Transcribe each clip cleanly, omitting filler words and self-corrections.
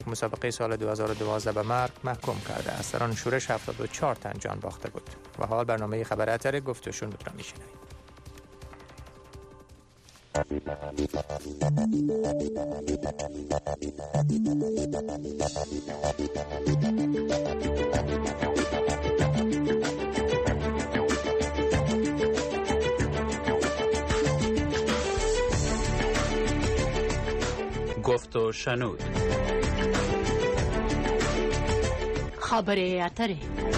مسابقه سال 2012 به مرگ محکوم کرده است. در آن شورش 74 تن جان باخته بود. و حال برنامه خبر اتر گفت و شنود را میشنوید. گفت و شنود. خبر اتر.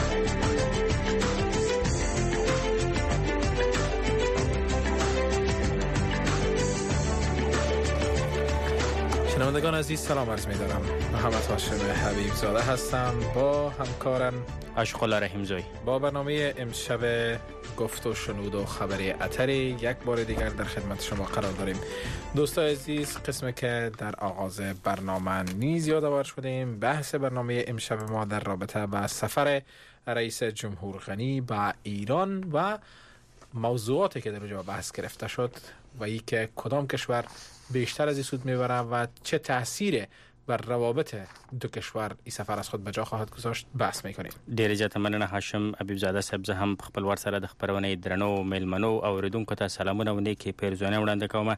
شنوندگان عزیز سلام عرض می دارم. محمد هاشم حبیب زاده هستم با همکارم اشغال رحیمزوی با برنامه امشب گفت و شنود و خبری اتر یک بار دیگر در خدمت شما قرار داریم. دوستان عزیز، قسمی که در آغاز برنامه نیز یادآور شدیم، بحث برنامه امشب ما در رابطه با سفر رئیس جمهور غنی به ایران و موضوعاتی که در اونجا بحث گرفته شد و ای که کدام کشور بیشتر از این سود میبره و چه تأثیر بر روابط دو کشور این سفر از خود به جا خواهد گذاشت بحث میکنیم. ډیر زیاته مننه هاشم حبیب زاده صاحب. زه هم خپل ور سره د خبرونه درنو میلمنو او اوریدونکو ته سلامونه و نیکی پیرزونه وړاندې کوم.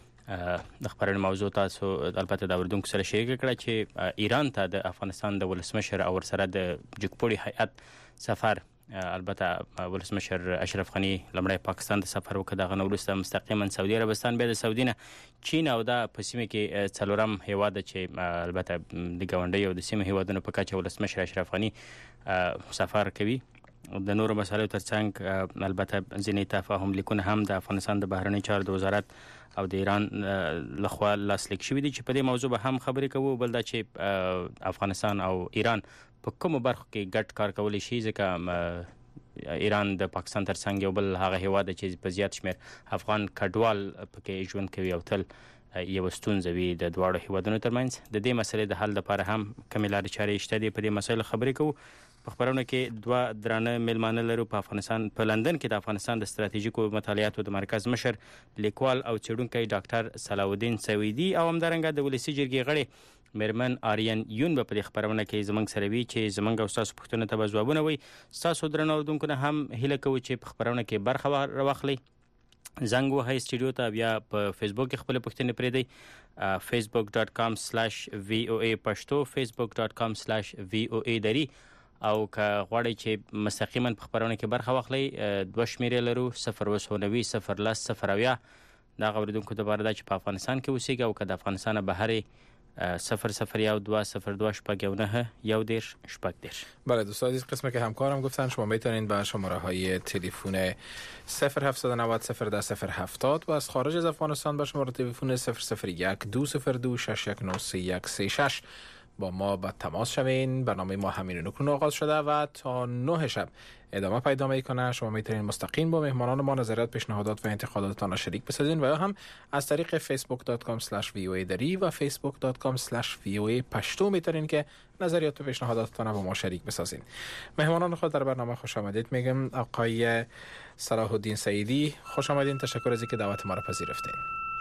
د خبرونه موضوع تاسو البته د اوریدونکو سره شریک کړه چې ایران ته د افغانستان د ولسمشر او سره د جګپوړي هیئت سفر، البته ولسمشر اشرف غنی لمړی پاکستان ته سفر وکړ، دغه نه وروسته مستقیما سعودي عربستان، بیا د سعودي نه چین او د په سیمه کې څلورم هیواد چې البته د ګاونډي او د سیمه هیوادونو په کچه ولسمشر اشرف غنی سفر کوي. د نورو مسایلو ترڅنګ البته ځینې تفاهم لیکونه هم د افغانستان د بهرنی چارو د وزارت او د ایران لخوا لاسلیک شوي دي چې په دې موضوع به هم خبرې کوو. بل دا چې افغانستان او ایران په کومو برخو کې ګډ کار کولی شي، ځکه ایران د پاکستان ترڅنګ یو بل هغه هیواد چې په زیات شمیر افغان کډوال پکې ژوند کوي او تل یو ستونزه وي د دواړو هیوادونو ترمنځ. د دې مسلې د حل لپاره هم کومې لارې چارې شته دي، په دې مسایلو خبرې کوو. په خبرونه کې دوه درانه میلمانه لرو. په افغانستان په لندن کې د افغانستان د ستراتیژیکو مطالعاتو د مرکز مشر، لیکوال او څېړونکی ډاکټر صلاح الدین سویدی او همدارنګه د ولسی جرګې غړي میرمن آریان یون به په دې خبرونه کې زموږ سره وي چې زموږ او تاسو پوښتنو ته به ځوابونه وي. تاسو درنو اوریدونکو نه هم هیله کوو چې په خبرونه کې برخه واخلئ. زنګ وهئ استډیو ته، بیا په فیسبوک کې خپل پوښتنې پرېږدئ. facebook.com/voa پښتو، facebook.com/voa دری. او که غواړئ چې مستقیما په خبرونه کې برخه واخلئ، دوه شمیرې لرو: 090 010 0 دا اوریدونکو لپاره ده چې په افغانستان کې اوسېږي، او که د افغانستان بهر 002 02 شپږ 9 11 شپږ 10. بله دوستان عزیز، قسمی که همکارم گفتن شما میتونید به شماره های تلفن 0790 010 070 و از خارج از افغانستان به شماره تلفن 001 202 6193 با ما به تماس شوین. برنامه ما همین نکنون آغاز شده و تا 9 شب ادامه پیدا میکنه. شما میتونید مستقیم با مهمانان ما نظریات، پیشنهادات و انتقاداتتان را شریک بسازین و یا هم از طریق facebook.com/voa دری و facebook.com/voa پشتو میتونین که نظریات و پیشنهاداتتان را با ما شریک بسازین. مهمانان خود در برنامه خوش آمدید میگم. آقای صلاح الدین سویدی، خوش آمدین. تشکر از اینکه دعوت ما را پذیرفتین.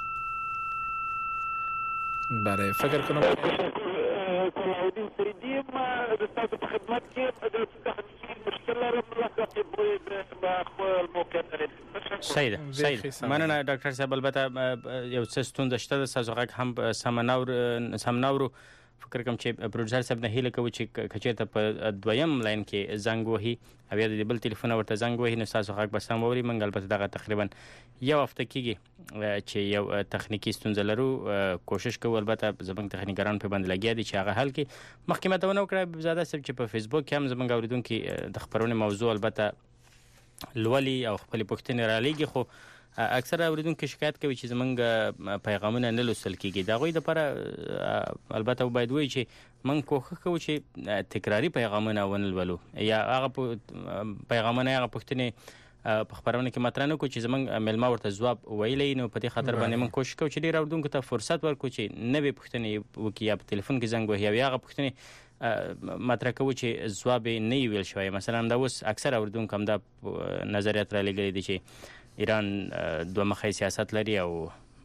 بله، فکر کنم صلاح الدین سویدی ما دستات په خدمت کې د تخنیکی مشکل لرم لکه په خپل موقع سید مننه ډاکټر صاحب. البته یو څه ستونزه شته د تاسو غږ هم سم ناورو. فکر کوم چې پروډوسر صاحب نه هیله کوي چې کچېرته په دویم لاین کې زنګ وهي او یا د بل ټلیفون ورته زنګ وهي، نو تاسو غږ به سم ووري. موږ البته دغه تقریبا یو هفته کېږي چې یو تخنیکی ستونزه لرو، کوشش کوو البته زموږ تخنیکګران په باندې لګیا دي چې هغه حل کړي. مخکې ماته ونه وکړه زاده صاحب چې په فیسبوک کې هم زموږ اوریدونکي د خبرونې موضوع البته لولي او خپل پوښتنې را لېږي، خو اکثره اوریدونکو شکایت کوي چې زمونږ پیغامونه نه لوستل کیږي. دا غوي د لپاره البته باید وایي چې من کوښښ کوو چې تکراری پیغامونه ونلولو یا هغه پیغامونه هغه پوښتنې په خبرونه کې مطرح نه کوو چې زمونږ ملما ورته ځواب ویلی. نو په دې خاطر باندې من کوشش کوو چې ډېر اوریدونکو ته فرصت ورکړو چې نوې پوښتنې وکړي یا په تلیفون کې زنګ وهي یا هغه پوښتنې مطرح کوو چې ځواب یې نه ویل شوی. مثلا دا اوس اکثر اوریدونکو هم دا نظریات را لېږلي دي چې ایران دوه مخی سیاست لري او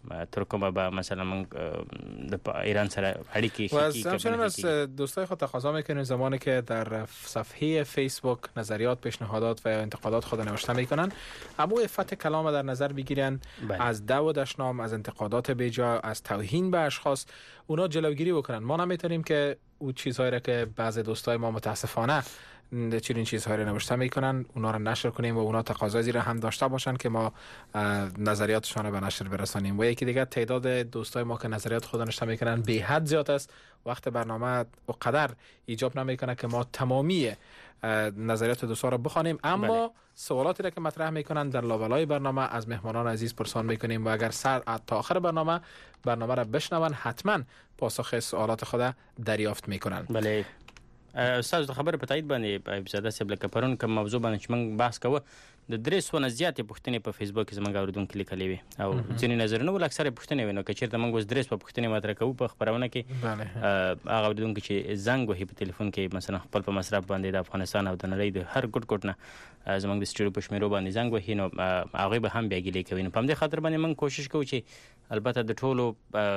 تر کومه به مثلا من د ایران سره اړیکې و همچنین از دوستای خود تقاضا میکنیم زمانی که در صفحه فیسبوک نظریات، پیشنهادات و انتقادات خود نوشته میکنن اما عفت کلام در نظر بگیرن. از دو و دشنام، از انتقادات بیجا، از توهین به اشخاص اونا جلوگیری بکنن. ما نمیتونیم که او چیزهایی را که بعضی دوستای ما متاسفانه چنین چیزهایی رو نوشته میکنن اونا رو نشر کنیم و اونا تقاضای زیر هم داشته باشن که ما نظریاتشان رو به نشر برسانیم. و یکی دیگه تعداد دوستای ما که نظریات خود نوشته میکنن به حد زیاد است. وقت برنامه اونقدر ایجاب نمیکنه که ما تمامی نظریات دوستا رو بخوانیم، اما سوالاتی را که مطرح میکنن در لابلای برنامه از مهمانان عزیز پرسان میکنیم و اگر سر تا آخر برنامه را بشنون حتما پاسخ سوالات خود دریافت میکنن. بله استاد خبر په تایید باندې ابزاده صاحب لکه پرون کوم موضوع باندې چې موږ بحث کوو د 300 زیاتې پوښتنې په فیسبوک کې زموږ اوریدونکو لیکلې وي او ځینې نظرونه ول اکثره پوښتنې وینو که چیرته موږ اوس 300 پوښتنې مطرح کوو په خبرونه کې هغه اوریدونکو چې زنګ وهي په ټلیفون کې مثلا خپل په مصرف باندې د افغانستان او د نړۍ د هر ګوټ نه زموږ د سټډیو په شمیرو باندې زنګ وهي نو هغه به هم بیا ګیلې کوي. نو په دې خاطر باندې موږ کوشش کوو چې البته د ټولو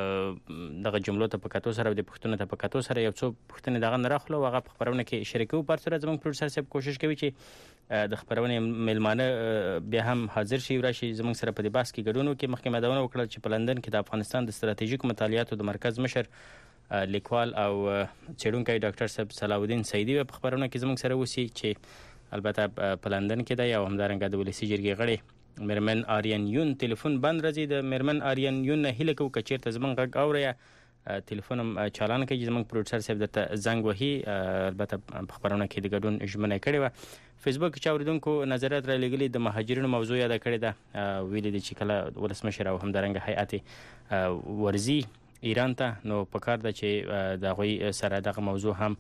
دغه جملو ته په کتو سره د پښتون ته په کتو سره یو څو پښتنې دغه نه راخلو هغه په خبرونه کې شریکو. پر سره زموږ پروډوسر صاحب کوشش کوي چې د خبرونه ملمانه بیا هم حاضر شي راشي زموږ سره په دې بحث کې ګډون وکړي. مخکې مداونه وکړل چې په لندن کې د افغانستان د ستراتیژیک مطالعاتو د مرکز مشر لیکوال او څېړونکی ډاکټر صاحب صلاحالدین سیدی په خبرونه کې زموږ سره وسی چې البته په لندن کې دی او همدارنګه د ولسی جرګې غړي مرمن آریان یون ټلیفون بند راځي. د مرمن آریان یون نه هیله کوو چې چیرته زموږ غږ اوري ټلیفون هم چالان کوي زموږ پروډوسر صاحب د زنګ وهي البته په خبرونه کې د ګډون ژمنه کړې و. فیسبوک کې اوریدونکو نظریات را لګلې د مهاجرینو موضوع یاد کړې ده ویلي دي چې کله ولسمشر او همدارنګه هیئت ورزي ایران ته نو په کار ده چې د غوي سره دغه موضوع هم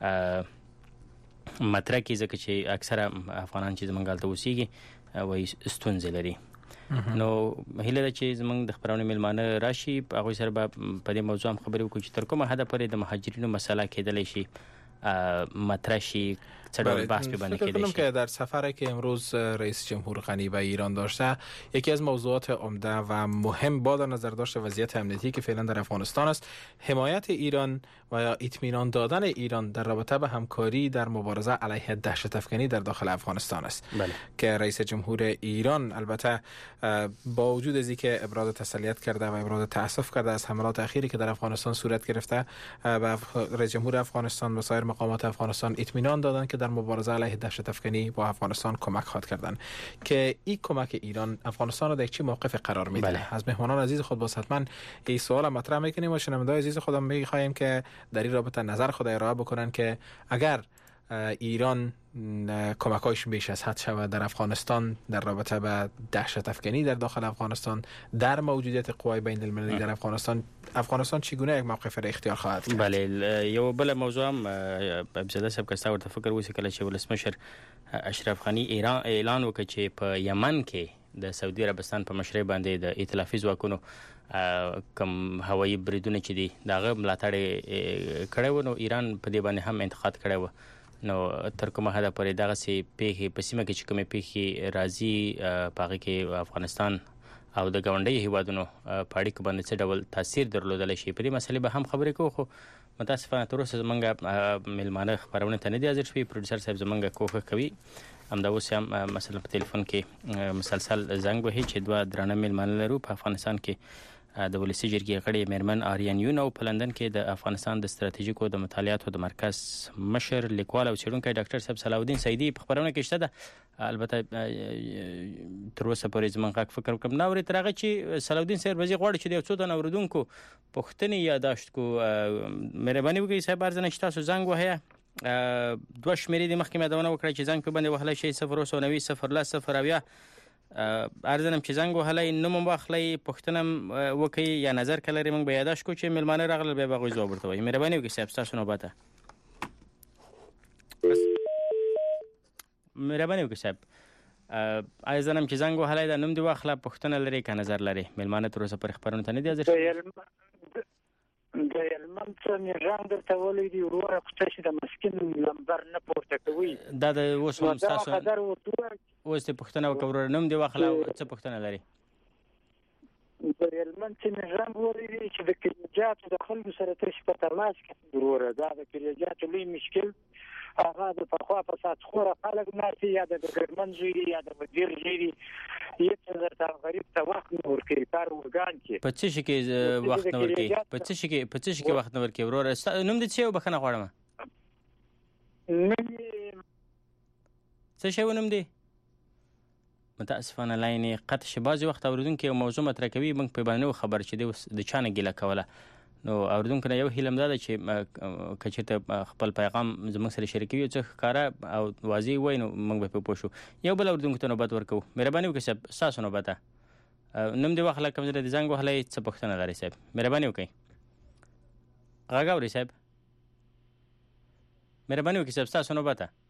مطرح کی ځکه چې اکثره افغانان چې زمونږ غلطه وسیږي وایي ستونزې لري. نو هیله ده چې زمونږ د خبرونه ملمانه راشي هغوی سره به په دې موضوع هم خبرې وکړو چې تر کومه حده پورې د مهاجرینو مسله کېدلی شي مطرح شي چه ډول بحث به باندې کېدلی شي. که در سفری که امروز رئیس جمهور غنی به ایران داشته یکی از موضوعات عمده و مهم با در نظر داشته وضعیت امنیتی که فعلا در افغانستان است، حمایت ایران و اطمینان دادن ایران در رابطه به همکاری در مبارزه علیه دهشت افکنی در داخل افغانستان است. که رئیس جمهور ایران البته با وجود از اینکه ابراز تسلیت کرده و ابراز تاسف کرده از حملات اخیری که در افغانستان صورت گرفته به رئیس جمهور افغانستان و سایر مقامات افغانستان اطمینان دادند که در مبارزه علیه دهشت افکنی با افغانستان کمک خواهد کردن. که این کمک ایران افغانستان را در چه موقف قرار میده؟ از مهمانان عزیز خود باز حتما این سوال مطرح میکنیم و شنوندگان عزیز خودم میخواهیم که در این رابطه نظر خود ارائه بکنن که اگر ایران کمکایش بیش از حد شود در افغانستان در رابطه به دهشت افکنی در داخل افغانستان در موجودیت قوای بین المللی در افغانستان چگونه یک موقف را اختیار خواهد کرد؟ بله یو بل موضوع هم ابزاده صاحب کستا ورته فکر وسی کله چې ولسمشر اشرف غنی ایران اعلان وکړ چې په یمن کې د سعودي عربستان په مشرۍ باندې د ائتلافي ځواکونو کم هوایي بریدونه چې دي دغه ملاتړ کړی و نو ایران په دې باندې هم انتقاد کړی و. نو تر کومه حده پورې دغه سي پیښې په سیمه کې چې کومې پیښې راځي په هغه کې افغانستان او د ګاونډي هیوادونو په اړیکو باندې څه ډول تاثیر درلودلی شي په دې مسلې به هم خبرې کوو. خو متاسفانه تر اوسه زموږ ملمانه خبرونه ته نه دي حاضر شوي. پروډوسر صاحب زموږ کوښښ کوي همدا اوس هم مثلا په ټلیفون کې مسلسل زنګ وهي چې دوه درانه ملمانه لرو په افغانستان کې د ولسی جرګې غړي مرمن آریان یون او په لندن کې د افغانستان د ستراتیژیکو د مطالعاتو د مرکز مشر لیکوال او څېړونکی ډاکټر صاحب صلاحالدین سیدی په خبرونه کې شته ده. البته تر اوسه پورې زموږ غږ فکر کوم نه اوري تر هغه چې صلاحالدین صاحب وزي غواړي چې د یو څو تنه اوریدونکو پوښتنې یاداشت کو مهرباني وکړئ صاحب ارزنه چې تاسو زنګ وهئ دوه شمیرې د مخکې مدونه وکړئ چې زنګ په باندې وهلی شئ 090 ارزنم چې زنګ وهلی نوم واخلئ پوښتنه وکړئ یا نظر که لرئ موږ به یاداشت کړو چې مېلمانه راغلل بیا به هغوی ځواب ورته وایي. مهرباني وکړئ صاحب ستاسو نوبته. مهرباني وکړئ صاحب آیا زنم چې زنګ وهلی ده نوم دې واخله پوښتنه لرئ که نظر لرئ. مېلمانه تر اوسه پورې خبرونو ته نه دي حاضر شوي. د هلمند څه نظام درته ولی دی وروره خو تاسې د مسکین نمبر نه پورته کوئ دا د اوس هم ستاسو اوس دې پوښتنه وکړه وروره نوم دې واخله څه پوښتنه لري؟ د هلمند سیمې ژوند ولري چې د کلیجاتو د خلکو سره تاسو په تماس کې وروره دا د کلیجاتو لوی مشکل هغه د پخوا په سات خوره خلک ناسي یا د ګرمن زیری یا د وزیر زیری یڅ د غریب ته وخت نور کې کار ورګان کې په څه شي کې وخت نور کې په څه شي کې وخت نور کې وروره نوم دې څه وبخنه غواړم څه شی ونوم دی متاسفانه لاینې قطع شي بعضې وخت اورېدونکي یو موضوع مطرح کوي موږ پرې باندې نه خبر چې دی اوس د چا نه ګیله کوله نو اورېدونکو نه یو هیله هم دا ده چې که چېرته خپل پیغام زموږ سره شریکوي یو څه ښکاره او واضح ووایي نو موږ به پرې پوه شو یو بل اورېدونکو ته نوبت ورکوو مهرباني وکړئ صاحب ستاسو نوبت ده نوم دې واخله کوم ځای د زنګ وهلی څه پوښتنه لرئ صاحب مهرباني وکړئ غږ اورئ صاحب مهرباني وکړئ صاحب ستاسو نوبت ده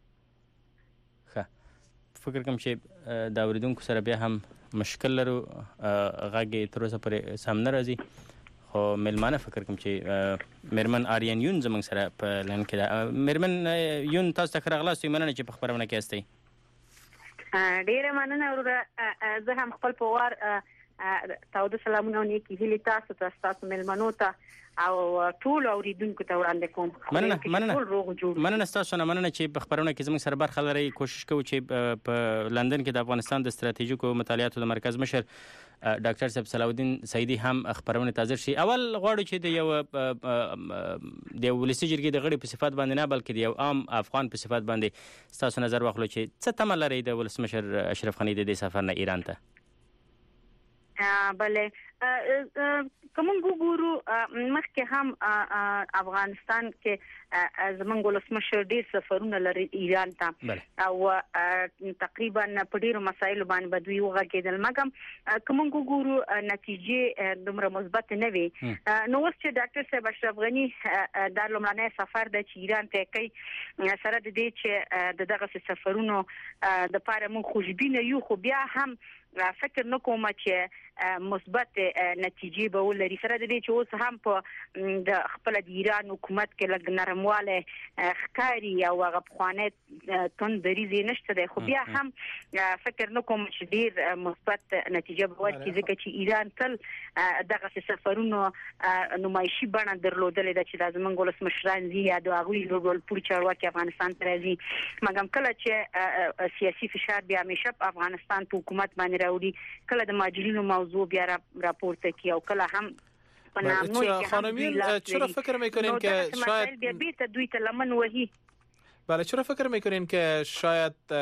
فکر کوم چې د اورېدونکو سره بیا هم مشکل لرو غږ یې تر اوسه پورې سم نه راځي خو میلمانه فکر کوم چې میرمن آریان یون زموږ سره په لاین کې ده میرمن یون تاسو ته ښه راغلاست مننه چې په خپرونه کې هستئ ډېره مننه وروره زه هم خپل په وار تاوده سلامونه او نیکې هیلې تاسو ته ستاسو میلمنو ته او ټول اوریدونکو ته وړاندې کوم مننه ستاسو نه مننه چې په خبرونه کې زموږ سره برخه لرئ کوشش کوو چې په لندن کې د افغانستان د ستراتیژیکو مطالعاتو د مرکز مشر ډاکټر صاحب صلاح الدین سعیدي هم خبرونه تازه شي اول غواړو چې د یو ولسي جرګې د غړي په صفت باندې نه بلکې د یو عام افغان په صفت باندې ستاسو نظر واخلو چې څه تمه لرئ د ولسمشر اشرف غني د دې سفر نه ایران ته بله کوم ګورو مخکې هم افغانستان کې زمونږ ولسمشر ډېر سفرونه لري ایران ته او تقریبا په ډېرو مسایلو باندې بدوی وغږېدل مګم کوم ګورو نتیجې دومره مثبت نه وي نو اوس چې ډاکټر صاحب اشرف غني دا لومړنی سفر دی چې ایران ته کوي سره د دې چې دغه سفرونو د پاره موږ خوشبینه یو خو بیا هم فکر نکوم چې مثبت نتیجې به ولري سره د دې چې اوس هم په د خپل د ایران حکومت کې لږ نرمواله ښکاري او هغه پخوانی توندریزې نشته دی خو بیا هم فکر نکوم چې ډېر مثبت نتیجه به ورکړي ځکه چې ایران تل دغه سفرونو نمایشي بڼه درلودلې ده چې دا زموږ ولسمشران دي یا د هغوی ډول پوره چارواکي افغانستان ته راځي مګم کله چې سیاسي فشار بیا همیشه په افغانستان په حکومت باندې راوړي کله د مهاجرینو موضوع بیا راپورته کی او کله هم خانمین چرا فکر میکنین که شاید بیت دوی ته لمن وهی بله چرا فکر میکنین که شاید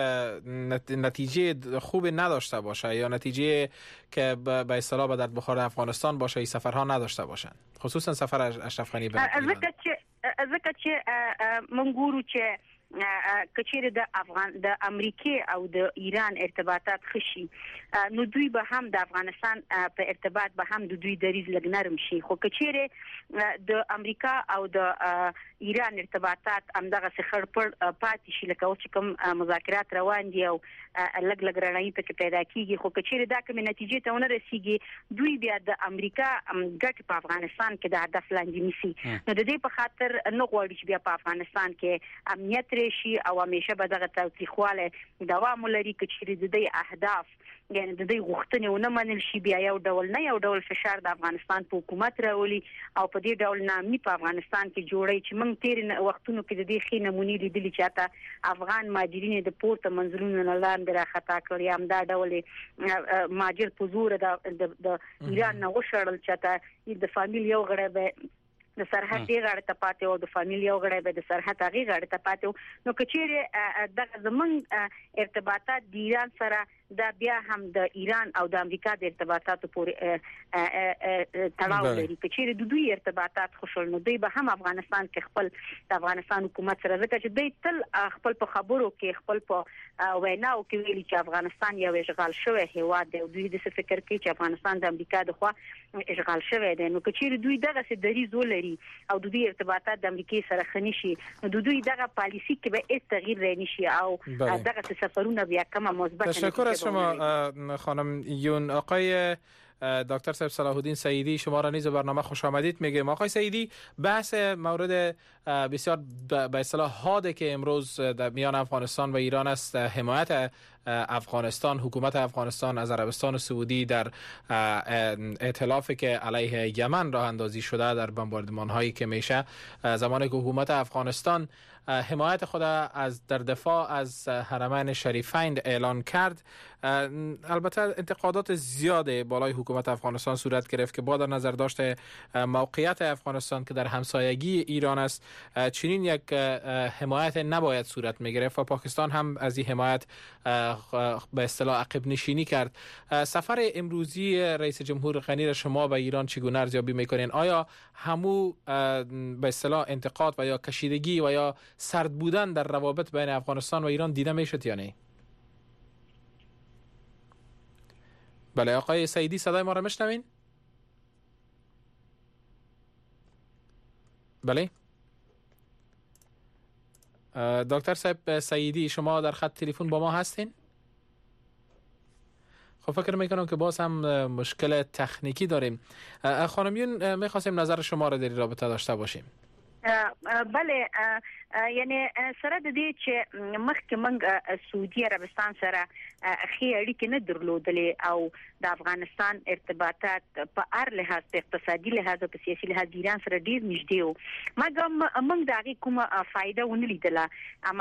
نتیجه خوب نداشته باشه یا نتیجه که به اصطلاح به درد بخور افغانستان باشه این سفرها نداشته باشن خصوصا سفر اشرف غنی به ایران ځکه چې من ګورو چې کچېره د امریکای او د ایران ارتباطات خشي نو دوی به هم د افغانستان په ارتباط به هم د دوی دریز لګ نرم شي خو کچېره د امریکا او د ایران ارتباطات همدغه څخه پر پاتې شي لکه چې کوم مذاکرات روان دي او لګ رڼایي پکې پیدا کیږي خو کچېره دا کوم نتیجې ته ونه رسیږي دوی بیا د امریکا ګټ په افغانستان کې د هدف لاندې نیسي نو د دې په خاطر نه غواړي چې بیا په افغانستان کې امنیت شي او همیشه به دغه تاریخواله دوام لري چې د دې اهداف یعنی د دې غوښتنې ونه منل شي بیا یو ډول فشار د افغانستان په حکومت راولي او په دې ډول نامي په افغانستان کې جوړي چې موږ تیر وختونو کې د دې خې نمونې لیدلې چې اته افغان مهاجرین د پورته منځلونو نه لاندې راخطا کړی هم دا ډول مهاجر په زور د ایران نه وشړل چې اته د فامیل یو غړی به د سرحد دی غاړه ته پاتې او د فامیل یو غړی به د سرحد هغه غاړه ته پاتې نو کچېره د زمونږ ارتباطات د ایران سره دا بیا هم د ایران او د امریکا د ارتباطاتو پورې تړاو لري کچېره د دوی ارتباطات خوشل نو دوی به هم افغانستان کې خپل د افغانستان حکومت سره ځکه چې دوی تل خپل په خبرو کې خپل په ویناو کې ویلي چې افغانستان یو اشغال شوی هیواد دی او دوی د فکر کوي چې افغانستان د امریکا د خوا اشغال شوی دی نو کچېره دوی دغه څه دریز ولري او د دوی ارتباطات د امریکای سره خني شي نو د دوی دغه پالیسی کې به هیڅ تغییر رانه شي او دغه سفرونه بیا کومه مثبت تشکر از شما خانم یون آقای دکتر صاحب صلاح الدین سعیدی شما را نیز به برنامه خوش آمدید میگیم آقای سعیدی بحث مورد بسیار به اصطلاح حاده که امروز در میان افغانستان و ایران است حمایت افغانستان، حکومت افغانستان از عربستان سعودی در ائتلافی که علیه یمن راه اندازی شده در بمباردمان هایی که میشه، زمانی که حکومت افغانستان حمایت خود در دفاع از حرمین شریفین اعلان کرد، البته انتقادات زیاد بالای حکومت افغانستان صورت گرفت که با در نظر داشته موقعیت افغانستان که در همسایگی ایران است، چنین یک حمایت نباید صورت میگرفت و پاکستان هم از این حمایت به اصطلاح عقب نشینی کرد. سفر امروزی رئیس جمهور غنی را شما به ایران چگونه ارزیابی میکنین؟ آیا همو به اصطلاح انتقاد و یا کشیدگی و یا سرد بودن در روابط بین افغانستان و ایران دیده میشد یا نه؟ بله آقای سعیدی، صدای ما را میشنوین؟ بله دکتر صاحب سعیدی، شما در خط تلفن با ما هستین؟ خب فکر میکنم که باز هم مشکل تکنیکی داریم. خانمیون میخواستیم نظر شما را در رابطه داشته باشیم. بله، یعنی سره د دې چې مخکې موږ سعودي عربستان سره ښې اړیکې نه درلودلې او د افغانستان ارتباطات په هر لحاظ، په اقتصادي لحاظ او په سیاسي لحاظ ایران سره ډیر نږدې وو، مګر موږ د هغې کومه فایده ونه لیدله.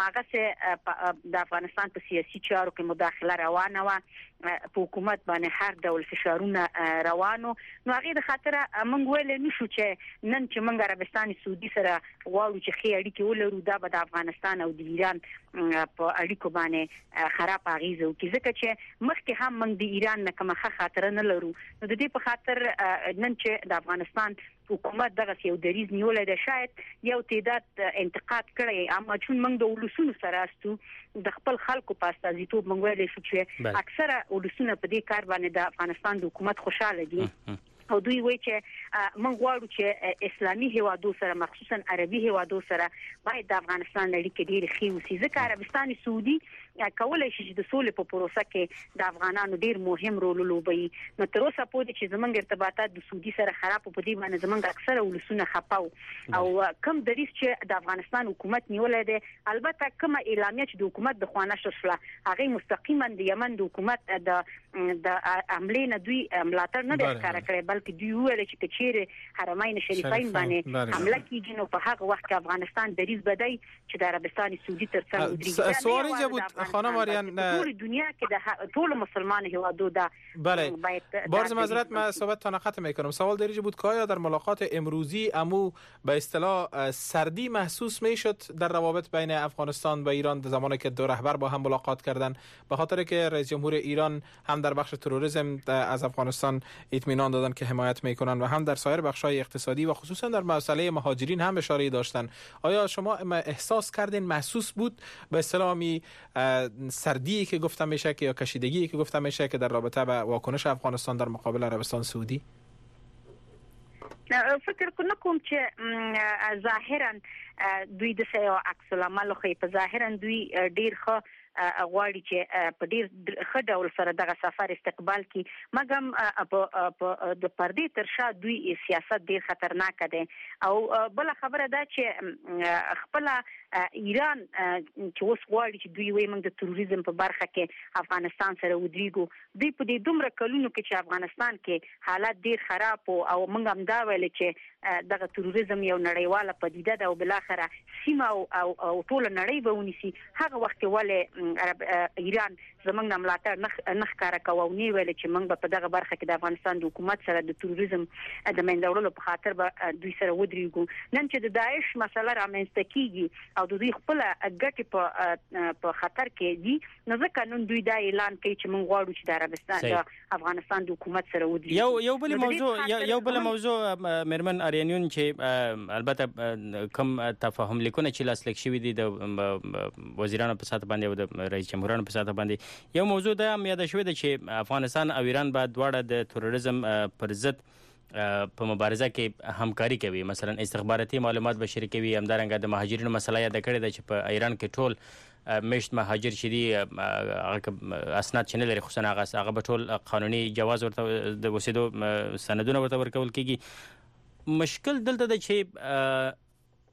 هماغسې د افغانستان په سیاسي چارو کې مداخله روانه وه، په حکومت باندې هر ډول فشارونه روانو، نو هغې د خاطره موږ ویلی نشو چې نن چې موږ عربستان سعودي سره غواړو چې ښې اړیکې ولرو، دا به د افغانستان او د ایران په اړیکو باندې خراب اغیزه وکړي، ځکه چې مخکې هم موږ د ایران نه کومه ښه خاطره نه لرو. نو د دې په خاطر نن چې د افغانستان حکومت دغه یو دریز نیولای دی، شاید یو تعداد انتقاد کړی، اما چون موږ د ولسونو سره استو، د خپل خلکو په استازیتوب موږ ویلی شو چې اکثره ولسونه په دې کار باندې د افغانستان د حکومت خوشاله دي او دوی وایي چې موږ غواړو چې اسلامي هیوادو سره، مخصوصا عربي هیوادو سره باید د افغانستان اړیکې ډېرې ښې وسي، ځکه عربستان سعودي کولای شي چې د سولې په پروسه کې د افغانانو ډېر مهم رول ولوبوي. نو تر اوسه پورې چې زموږ ارتباطات د سعودي سره خراب په دې باندې زموږ اکثره ولسونه خپاو او کم دریځ چې د افغانستان حکومت نیولای دی، البته کومه اعلامیه چې د حکومت د خوا نشر شوه هغې مستقیما د یمن د حکومت د حملې نه دوی ملاتړ نه دی ښکاره کړی، بلکې دوی وویل چې که چیرې حرمین شریفین باندې حمله کیږي نو په هغه وخت کې افغانستان دریځ بدی چې د عربستان سعودي ترڅنګ ودرېږي. سوال اینجا بود خانم آریان، ټول دنیا کې د ټول مسلمان هیوادو دا بله بارز معذرت من صحبتتان ختم میکنم. سوال در اینجا بود که آیا در ملاقات امروزی امو به اصطلاح سردی محسوس میشد در روابط بین افغانستان و ایران زمانی که دو رهبر با هم ملاقات کردن، به خاطر که رئیس جمهور ایران هم در بخش تروریسم از افغانستان اطمینان دادن که حمایت میکنن و هم در سایر بخش‌های اقتصادی و خصوصا در مسئله مهاجرین هم اشاره داشتن. آیا شما احساس کردین، محسوس بود به اصطلاح سردی که گفتم میشه که یا کشیدگی که گفتم میشه که در رابطه با واکنش افغانستان در مقابل عربستان سعودی؟ فکر کوم چې ظاهرا دوی د سیو عکس العمل خو په ظاهرا دوی ډیر ښه غواړي چې په ډیر ښه ډول سره دغه سفر استقبال کی، مګر د پردې تر شا دوی سیاست ډیر خطرناک دی. او بل خبره ده چې خپل ایران چې اوس غواړي چې دوی وایي موږ د تروریزم په برخه کې افغانستان سره ودرېږو، دوی په دې دومره کلونو کې چې افغانستان کې حالات ډیر خراب او موږ هم دا ویل چې دغه تروریزم یو نړیواله پدیده ده او بالاخره سیمه او ټول نړۍ به ونیسي، هغه وخت ولې ایران زمونږ نه ملاتړ نه ښکاره کوه او نه ویل چې موږ به په دغه برخه کې د افغانستان د حکومت سره د تروریزم د منځه وړلو په خاطر به دوی سره ودرېږو. نن چې د داعش مسله رامنځته کیږي او د دوی خپل ګټې په خطر کې دي، نو ځکه نن دوی دا اعلان کوي چې موږ غواړو چې د عربستان د افغانستان د حکومت سره ودرېږو. یو بل موضوع مرمن اریانیون چې البته کم تفاهم لیکونه چې لاسلیک شوي دي د وزیرانو په سطح باندې او د رئیس جمهورانو په سطح باندې، یو موضوع دا هم یاد شوې ده چې افغانستان او ایران باید دواړه د تروریزم پر ضد په مبارزه کې همکاري کوي، مثلا استخباراتي معلومات به شریکوي، همدارنګه د مهاجرینو مسله یاد کړې ده چې په ایران کې ټول مشت مهاجر چې دي هغه اسناد چې نه لري، خصوصا هغه به ټول قانوني جواز ورته د اوسېدو سندونه ورته ورکول کېږي. مشکل دلته ده چې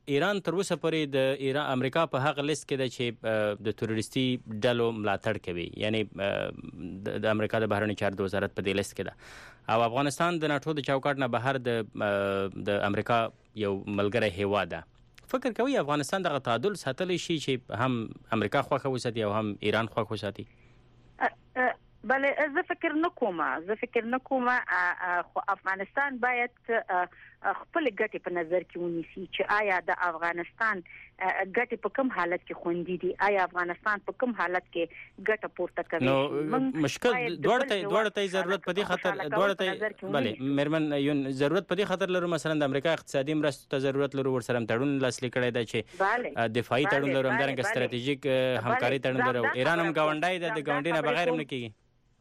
ایران تر اوسه پورې د ایران امریکا په هغه لیست کې ده چې د تروریستي ډلو ملاتړ کوي، یعنی د امریکا د بهرنی چارو وزارت په دې لیست کې ده، او افغانستان د ناټو د چوکاټ نه بهر د امریکا یو ملګری هیواد ده. فکر کوي افغانستان دغه تعادل ساتلی شي چې هم امریکا خوښه وساتي او هم ایران خوښه وساتي؟ بله زه فکر نکوم خو افغانستان باید خپل ګټې په نظر کې ونیسي چې آیا د افغانستان ګټې په کوم حالت کې خوندي دي، آیا افغانستان په کوم حالت کې ګټه پورته کوي. نو مشکل دوړه ته ضرورت په دې خاطر بله مېرمن یون ضرورت په دې خاطر لرو، مثلا د امریکا اقتصادي مرستو ته ضرورت لرو، ورسره تړون لاسلیک کړی دی چې دفاعي تړون لرو، همدارنګه ستراتیژیک همکاري تړون لرو. ایران هم ګاونډی ده، د ګاونډي نه بغیر هم نه کیږي.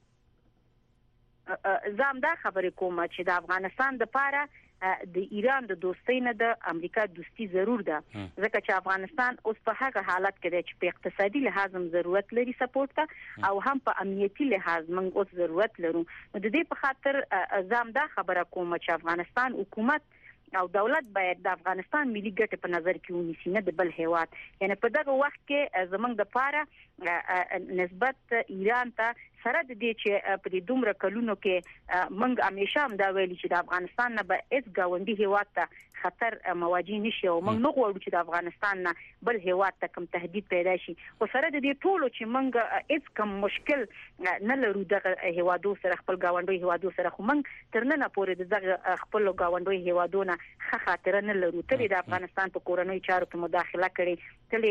زم دا خبرې کوم چې د افغانستان د پاره د ایران د دوستۍ نه د امریکا دوستی ضرور ده، ځکه چې افغانستان اوس په هغه حالت کې دی چې په اقتصادي لحاظ هم ضرورت لري سپورټ ته، او هم په امنیتي لحاظ موږ اوس ضرورت لرو. نو د دې په خاطر زم دا خبره کوم چې افغانستان حکومت او دولت باید د افغانستان ملي ګټې په نظر کې ونیسي، نه د بل هیواد. یعنی په دغه وخت کې زمونږ د پاره نسبت ایران ته سره د دې چې په دې دومره کلونو کې موږ همیشه هم دا ویلي چې د افغانستان نه به هیڅ ګاونډي هیواد ته خطر مواجه نشي، او موږ نه غواړو چې د افغانستان نه بل هیواد ته کوم تهدید پیدا شي. خو سره د دې ټولو چې موږ هیڅ کوم مشکل نه لرو دغه هیوادو سره، خپل ګاونډي هیوادو سره، خو موږ تر نن پورې دغه خپل ګاونډي هیوادونو ښه خاطر نه لرو. تل د افغانستان په کورنۍ چارو کې مداخله کړې، تل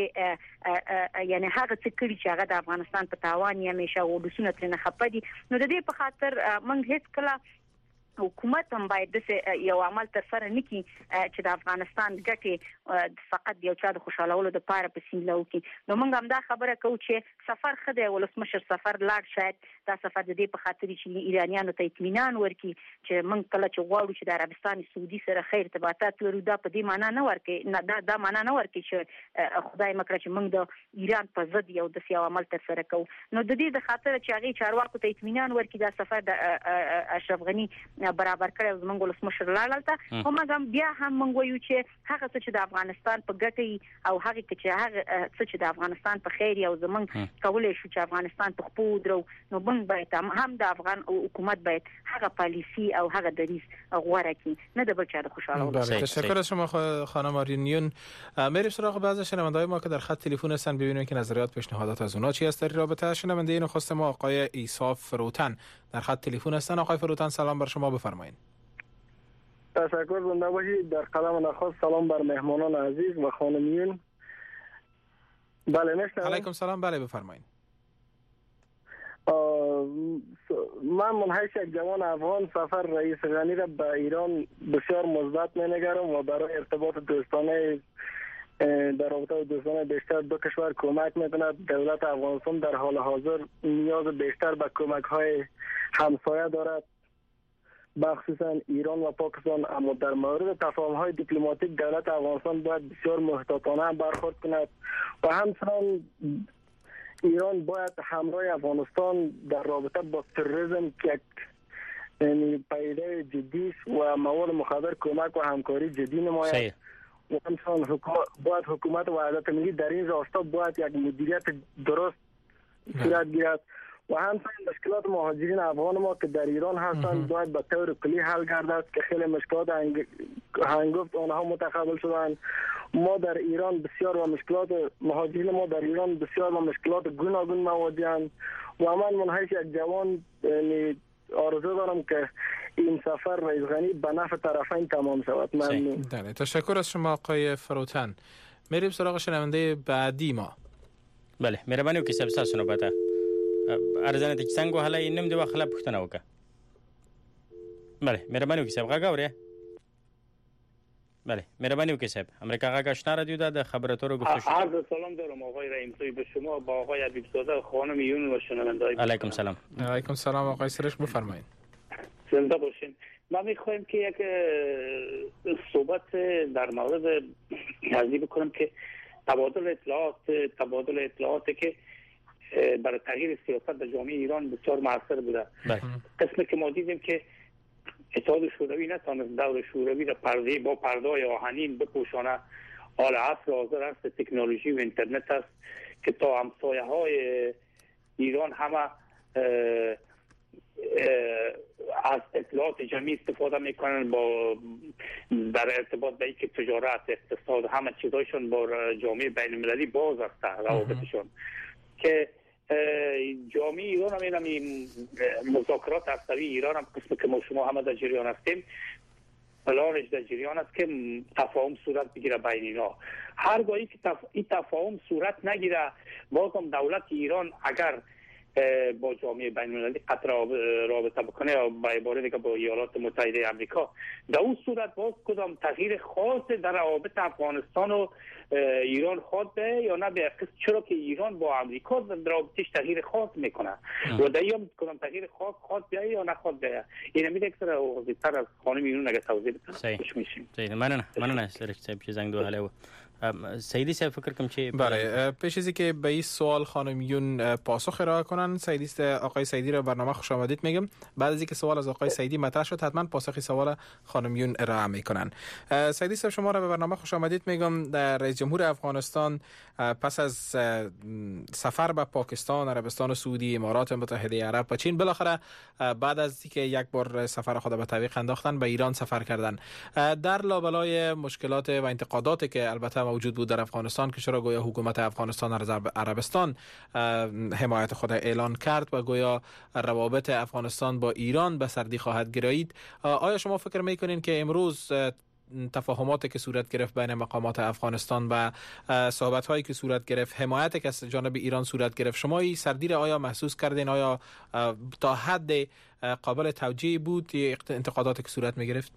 یعنی هغه څه کړي چې هغه د افغانستان په تاوان یې همیشه ولسونه ترې نه خپه دي. نو د دې په خاطر موږ هیڅ کله حکومت هم باید د یو عمل تر سره نکي چې د افغانستان ګټې فقط یو چا د خوشالولو د پاره په سیمه کې. نو موږ هم دا خبره کوو چې سفر خدای ولسمشر سفر لاړ، شاید دا سفر د دې په خاطر چې ایرانیانو ته اطمینان ورکړي چې موږ کله چې غواړو چې د عربستان سعودي سره خیر ارتباطات لرو، دا په دې معنا نه ورکړي، نه دا معنا نه ورکړي چې خدای مکړه چې موږ د ایران په ضد یو د سیاو عمل تر سره کوو. نو د دې د خاطر چې هغه چارواکو ته اطمینان ورکړي، دا سفر د اشرف غنی برابر کړو زمونږ ولسمشر لاړلته. خو موږ بیا هم موږ وایو چې هغه څه چې د افغانستان په ګټه او هغه چې هغه څه چې د افغانستان په خیر او زمونږ کولای شو چې افغانستان په خپل درو، نو موږ باید هم د افغان حکومت باید هغه پالیسی او هغه دریز غوره کړي، نه د بل چا د خوشاله. تشکر از شما خانم آرینیون. میریم سراغ بعضی شنونده‌های ما که در خط تلفن هستن ببینیم که نظریات پیشنهادات از اونها چی است در رابطه. شنونده نخست ما آقای عیسی فروتن در خط تلفن هستن. آقای فروتن سلام بر شما، بفرمایید. تشکر زنده باشید. در قدم نخست سلام بر مهمانان عزیز و خانمیون. بله میشنوید؟ علیکم سلام. بله بفرمایید. من منحیث یک جوان افغان سفر رئیس غنی را به ایران بسیار مثبت می‌نگرم و برای ارتباط دوستانه در رابطه دوستانه بیشتر دو کشور کمک می‌کند. دولت افغانستان در حال حاضر نیاز بیشتر به کمک‌های همسایه دارد، بخصوصا ایران و پاکستان. اما در مورد تفاهم‌های دیپلماتیک دولت افغانستان باید بسیار محتاطانه برخورد کند و همچنین ایران باید همراه افغانستان در رابطه با تروریسم که یعنی پیدای جدی و مواد مخدر کمک و همکاری جدی نماید. و همچنین باید حکومت و وحدت ملی در این راستا باید یک مدیریت درست صورت گیرد و همچنین مشکلات مهاجرین افغان ما که در ایران هستند باید به طور کلی حل گردد که خیلی مشکلات هنگفت آنها متقابل شدند. ما در ایران بسیار و مشکلات مهاجرین ما در ایران بسیار و مشکلات گوناگون مواجهند و من منحیث یک جوان یعنی آرزو دارم که این سفر رئیس غنی به نفع طرفین تمام شود. ممنون. تشکر از شما آقای فروتن. میریم سراغ شنونده بعدی ما. بله مهرباني وکړئ صاحب تاسو نو پته ارزانه ته څنګه وهله نیم دی وخله پښتنه وکړه. بله مهرباني وکړئ صاحب غاګه اورئ. بله مهرباني وکړئ صاحب امریکا غاګه آشنا رادیو د خبراتو گفتگو. عرض سلام دارم آقای رئیسی به شما با آقای حبیبزاده خانم یون و شنونده‌های. علیکم سلام. علیکم سلام آقای سرش بفرمایید. زنده باشین. ما می‌خوایم که یک صحبت در مورد نظری بکنم که تبادل اطلاعاتی که برای تغییر سیاست در جامعه ایران بسیار موثر بوده. قسمی که ما دیدیم که اتحاد شوروی نتونست دور شوروی را با پرده آهنین بپوشانه حال عصر حاضر است تکنولوژی و اینترنت است که تا همسایه های ایران همه از اطلاعات جمعی استفاده میکنن با در ارتباط به اینکه تجارت، اقتصاد، همه چیزایشون با جامعه بین المللی باز است روابطشون که جامعه ایران هم این مذاکرات عسکری ایران هم قسم که ما شما همه در جریان هستیم پلانش در جریان است که تفاهم صورت بگیره بین اینا. هرگاهی که این تفاهم صورت نگیره بازم دولت ایران اگر با جامعه بین المللی قطع رابطه بکنه یا به عبارت دیگه با ایالات متحده آمریکا، در اون صورت باز کدام تغییر خاص در روابط افغانستان و ایران خواهد به یا نه به چرا که ایران با آمریکا در رابطش تغییر خاص میکنه و در هم کدام تغییر خاص خواهد به یا نه خواهد به این میده اکثر واضح‌تر از خانم ایران اگه توضیح بده خوش میشیم. مننه سرش صاحب چې زنگ دوه هله سیدی صاحب فکر کنم که بله پیش از که به این سوال خانم یون پاسخ ارائه کنن سیدی آقای سیدی را برنامه خوش آمدید میگم. بعد از اینکه سوال از آقای سیدی مطرح شد حتما پاسخ سوال خانم یون ارائه میکنن. سیدی صاحب شما را به برنامه خوش آمدید میگم. در رئیس جمهور افغانستان پس از سفر به پاکستان، عربستان سعودی، امارات متحده عرب و چین بالاخره بعد از اینکه یک بار سفر خود به تعویق انداختن به ایران سفر کردن، در لابلای مشکلات و انتقاداتی که البته موجود بود در افغانستان که چرا گویا حکومت افغانستان از عربستان حمایت خود اعلان کرد و گویا روابط افغانستان با ایران به سردی خواهد گرایید، آیا شما فکر میکنین که امروز تفاهماتی که صورت گرفت بین مقامات افغانستان و صحبت هایی که صورت گرفت، حمایتی که از جانب ایران صورت گرفت، شما این سردی را آیا محسوس کردین؟ آیا تا حد قابل توجیه بود انتقاداتی که صورت می گرفت؟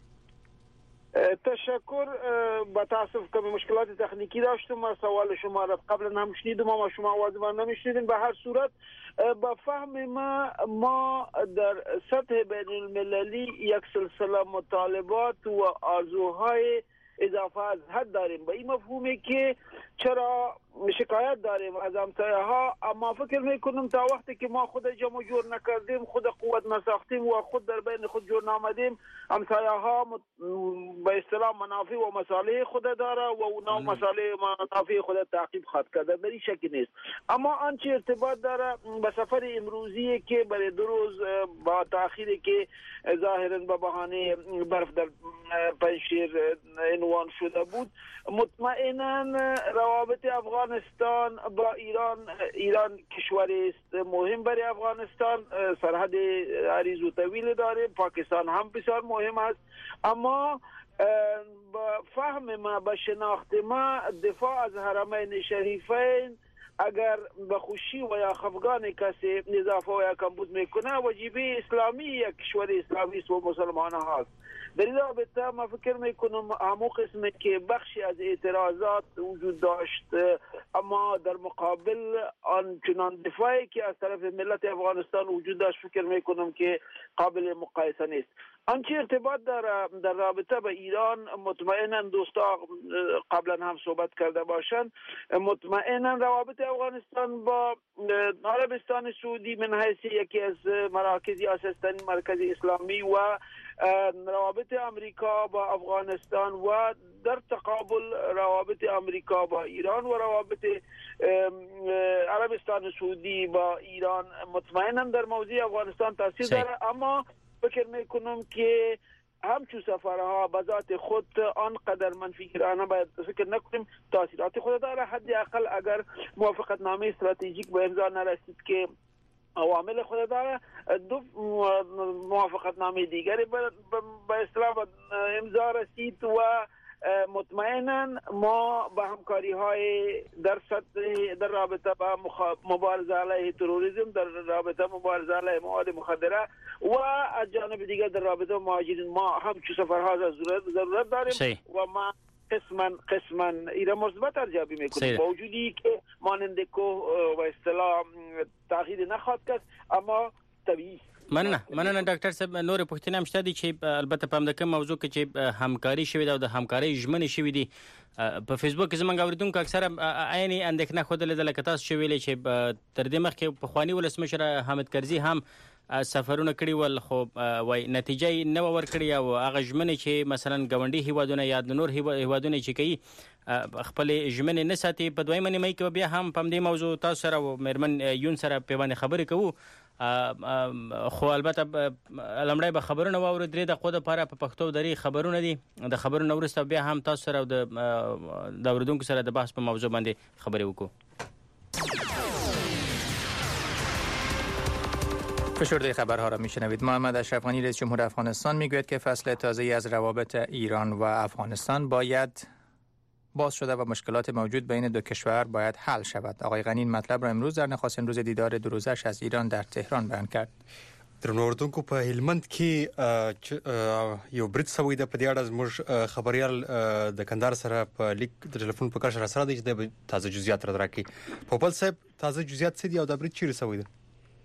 تشکر. با تاسف که مشکلات تکنیکی داشتم و سوال شما را قبلا هم شنیدم اما شما آواز من نمیشنیدین. به هر صورت با فهم ما در سطح بین المللی یک سلسله مطالبات و آرزوهای اضافه از حد داریم، به این مفهومی که چرا شکایت داریم از همسایه ها، اما فکر میکنم تا وقتی که ما خود جمع جور نکردیم، خود قوت نساختیم و خود در بین خود جور نامدیم، همسایه ها به اصطلاح منافع و مصالح خود داره و اونا مصالح منافع خود تعقیب خواهد کرده، در این شکی نیست. اما آنچه ارتباط داره به سفر امروزی که برای 2 روز با تأخیری که ظاهرا به بهانه برف در پنجشیر عنوان شده بود، مطمئنا روابط افغانستان با ایران کشوری است مهم برای افغانستان، سرحد عریض و طویل داره، پاکستان هم بسیار مهم است، اما با فهم ما، با شناخت ما، دفاع از حرمین شریفین اگر به خوشی و یا خفگان کسی اضافه و یا کمبود میکنه، وجیبه اسلامی یک کشور اسلامی است و مسلمان هاست. در این رابطه ما فکر میکنم همون قسمی که بخشی از اعتراضات وجود داشت اما در مقابل آن چنان دفاعی که از طرف ملت افغانستان وجود داشت فکر میکنم که قابل مقایسه نیست. آنچه ارتباط در رابطه با ایران، مطمئنا دوستا قبلا هم صحبت کرده باشند، مطمئنا روابط افغانستان با عربستان سعودی من حیث یکی از مراکز اساساً مرکز اسلامی و روابط امریکا با افغانستان و در تقابل روابط امریکا با ایران و روابط عربستان سعودی با ایران مطمئنا در موضوع افغانستان تاثیر داره، اما فکر میکنم که همچون سفرها به ذات خود آنقدر منفیگرانه باید فکر نکنیم، تاثیرات خود داره. حداقل اگر موافقت نامه استراتژیک به امضا نرسید که عوامل خود داره، 2 موافقت نامه دیگری به اصطلاح امضا رسید و مطمئنا ما به همکاری های در رابطه با مبارزه علیه تروریسم، در رابطه مبارزه علیه مواد مخدره و از جانب دیگر در رابطه با مهاجرین ما هم چه سفرها ضرورت داریم و ما قسما ایران مثبت ارزیابی میکنیم با وجودی که مانند کوه و اصطلاح تغییر نخواهد کرد، اما طبیعی. مننه ډاکټر صاحب. نور پوښتنه هم شته دي چې البته په همدغه موضوع کې چې همکاري شوې ده او د همکارۍ ژمنې شوې دي په فیسبوک کې زمونږ اوریدونکو اکثره عیني اندېښنه ښودلې ده، لکه تاسو چې ویلې چې تر دې مخکې پخواني ولسمشر حامد کرزي هم سفرونه کړي ول خو وای نتیجه نه ورکړي او هغه ژمنې چې مثلا ګاونډي هیوادونه یا د نور هیوادونه چې کوي خپل ژمنې نه ساتي. په دویمه نیمه کې بیا هم په دې موضوع تاسو سره او میرمن یون سره په باندې خبرې کوو خو البته لمړی به خبرونه واورو درې دقیقو دپاره په پښتو درې خبرونه دي. د خبرونو وروسته بیا هم تاسو سره او د اوریدونکو سره د بحث په موضوع باندې خبرې وکړو. فشرده خبرها را میشنوید. محمد اشرف غنی رئیس جمهور افغانستان میگوید که فصل تازه‌ای از روابط ایران و افغانستان باید باز شده و مشکلات موجود بین دو کشور باید حل شود. آقای غنی این مطلب را امروز در نخستین روز دیدار دو روزش از ایران در تهران بیان کرد. درنو اوریدونکو په هلمند کې یو برید شوی د په دې اړه زموږ خبريال د کندهار سره په لیک د ټلیفون په کار سره دی چې د تازه جزئیات راکړي. پوپل صاحب تازه جزئیات څه دي او د برید چیرې شوی دی؟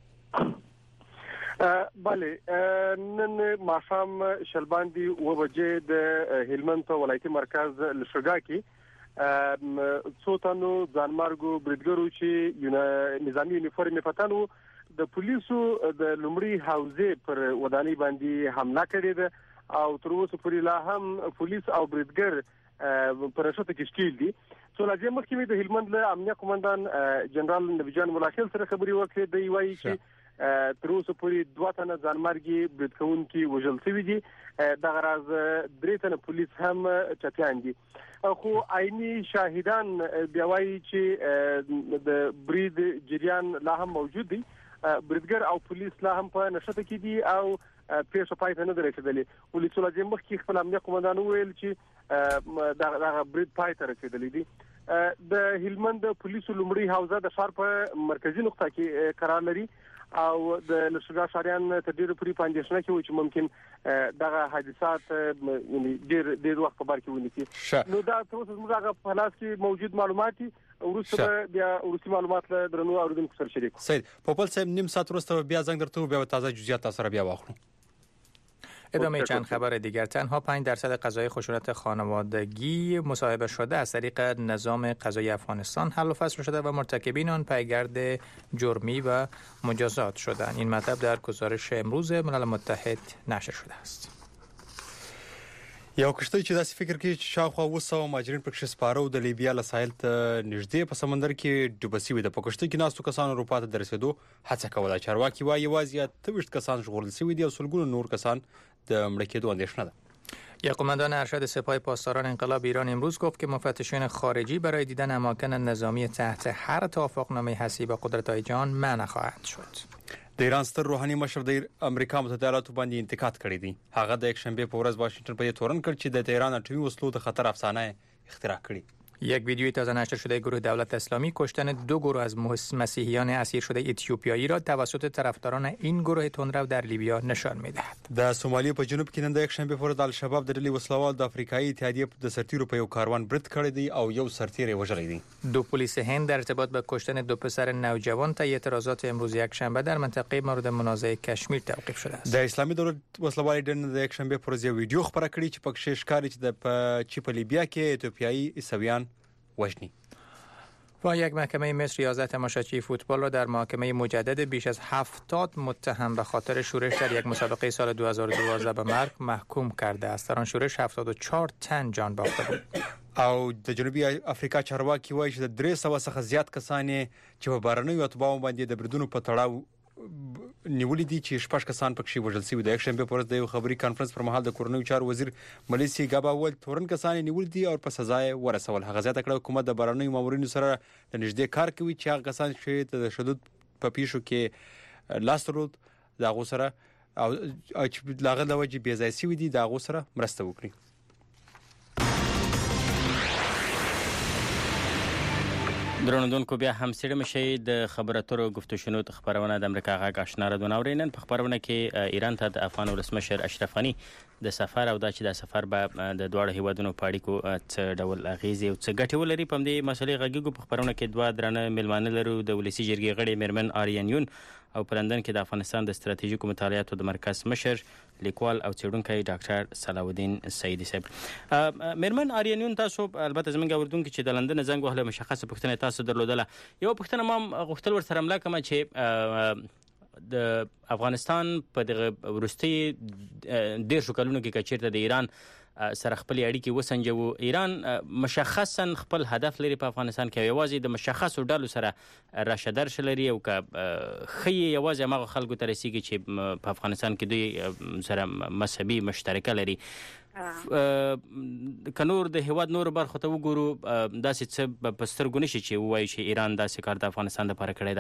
بله نن ماښام شلباندي و بجې د هلمند په ولایتي مرکز لشګا کې څو تنو ځانمارګو بریدګرو چې نظامی یونیفورم پتانو د پولیسو د لومړي حوزې پر ودانۍ باندې حمله کړې ده او تر اوسه پورې لا هم پولیس او بریدګر پر شته کې شتیل دي. څو لږه مخکې د هلمند له امنیه قومندان جنرال نبی جان ملاخیل سره خبري وکړې دی وایي چې تر اوسه پورې 2 تنه ځانمارګي بریدکونکي وژل شوي دي. د غراز 3 تنه پولیس هم چټیان دي. خو عیني شاهدان بیا وایي چې د برید جریان لا هم موجود دي. بریدګر او پولیس لا هم په نشته کې دي او پیښه پای ته نه رسیدلې. پولیسو لږه مخکې خپل امنیه قومندان ویل چې دا برید پای ته رسیدلی دي. د هلمند پولیسو لومړی حوزه د ښار په مرکزی نقطه کې قرار لري او د لشګا شاریان ته ډیره پوری پاندېشنه کې و چې ممکن دغه حادثات ډیر وخت په بار کې ونیسي. نو دا تاسو زموږ هغه په لاس کې موجود معلومات ورسته بیا ورسته معلومات له درنو اوریدونکو سره شریک. سید پوپل صاحب نیم ساعت ورسته بیا زنګ درته بیا تازه جزئیات تاسو را بیا واخلو. ادامه چند خبر دیگر. تنها 5% غذای خشونت خانوادگی مصاحبه شده از طریق نظام قضایی افغانستان حل و فصل شده و مرتکبین آن پیگرد جرمی و مجازات شدند. این مطلب در گزارش امروز ملل متحد نشر شده است. یو کشته چې داسې فکر کوي چې شاوخوا 200 مهاجرین پکښې سپاره د لیبیا له ساحل ته نږدې په سمندر کې ډوبه شوي ده. په کشته کې ناستو کسانو اروپا ته د رسېدو هڅه کوله. چارواکي وایي یوازې 28 کسان ژغورل شوي دي او سلګونه نور کسان د مړه کېدو اندېښنه ده. یا قماندان ارشد سپاه پاسداران انقلاب ایران امروز گفت که مفتشین خارجی برای دیدن اماکن نظامی تحت هر توافقنامه هستی با قدرت‌های جهان منع خواهند شد. د ایران ستر روحاني مشر د امریکا متحده ایالاتو باندې انتقاد کړی دی. هغه د یکشنبه په ورځ واشنگټن په تورن کړ چې د تهران اټومي وسلو د خطر افسانه اختراع کړي. یک ویدیوی تازه نشر شده گروه دولت اسلامی کشتن 2 گروه از مسیحیان اسیر شده اتیوپیایی را توسط طرفداران این گروه تندرو در لیبیا نشان می‌دهد. د سومالی په جنوب کې نن د یکشنبه په ورځ الشباب د ډلې وسلوال د افریقایي اتحادیه د سرتیرو په یو کاروان برید کړی دی او یو سرتیر یې وژلی دی. دو پلیس هند در ارتباط به کشتن 2 پسر نوجوان طی اعتراضات امروز یکشنبه در منطقه مورد منازعه کشمیر توقیف شده است. د اسلامي دولت وسلوال ډلې د یکشنبه په ورځ یو ویډیو خبره کړې چې پکې ښکاري چې په لیبیا کې اتیوپیایی عیسویان وجنی. و یک محکمه مصر 11 تماشاچی فوتبال را در محاکمه مجدد بیش از 70 متهم به خاطر شورش در یک مسابقه سال 2012 به مرگ محکوم کرده است. در آن شورش 74 تن جان باخته بود. او د جنوبي افریقا چارواکي وایي چې د 300 څخه زیات کسان چې په بهرنیو اتباعو باندې د بریدونو په تړاو نیولې دي چې 6 کسان پکې وژل شوي. د یکشنبه په ورځ د یو خبري کانفرنس پر مهال د کورنیو چارو وزیر ملیسی ګابا ول تورن کسان نیول دي او په سزا یې ورسول. هغه زیاته کړه حکومت د بهرنیو مامورینو سره د نږدې کار کوي چې هغه کسان چې د تشدد په پیښو کې لاس درلود د هغو سره او چې لاغه د وجې بې ځای شوي دي د هغو سره مرسته وکړي. درنوونکو بیا هم سره مشي د خبرو اترو گفتگو شنود خبرونه د امریکا غاګ آشنا را دوناورینن په خبرونه کې ایران ته د افغان ولسمشر اشرف غنی د سفر او د چې د سفر به د دوه هیوادونو په اړیکو څه ډول اغیزې او څه ګټې ولري په دې مسلې غږیږو. په خبرونه کې دوه درنه ملمانه لرو د ولسی جرګې غړي میرمن آریان یون او په لندن کې د افغانستان د ستراتیژیکو مطالعاتو د مرکز مشر لیکوال او څېړونکی ډاکټر صلاح الدین سیدی صاحب. میرمن آریان یون تاسو البته زمونږ اوردونکو چې د لندن زنګ وهله مشخصه پوښتنه تاسو درلودله. یو پوښتنه ما غوښتل ورسره ملا کوم چې د افغانستان په دغه وروستي 10 کلونو کې کچیرته د ایران سره خپل اړیکې وسنجو، ایران مشخصا خپل هدف لري په افغانستان کې، یوازې د مشخصو ډلو سره راشدرش لري او که خي یوازې هغه خلکو ته رسیږي چې په افغانستان کې دوی سره مذهبي مشترکه لري. که نور د هیواد نور برخو ته وګورو داسې څه په سترګو نشي چې ووایي چې ایران داسې کار د افغانستان لپاره کړی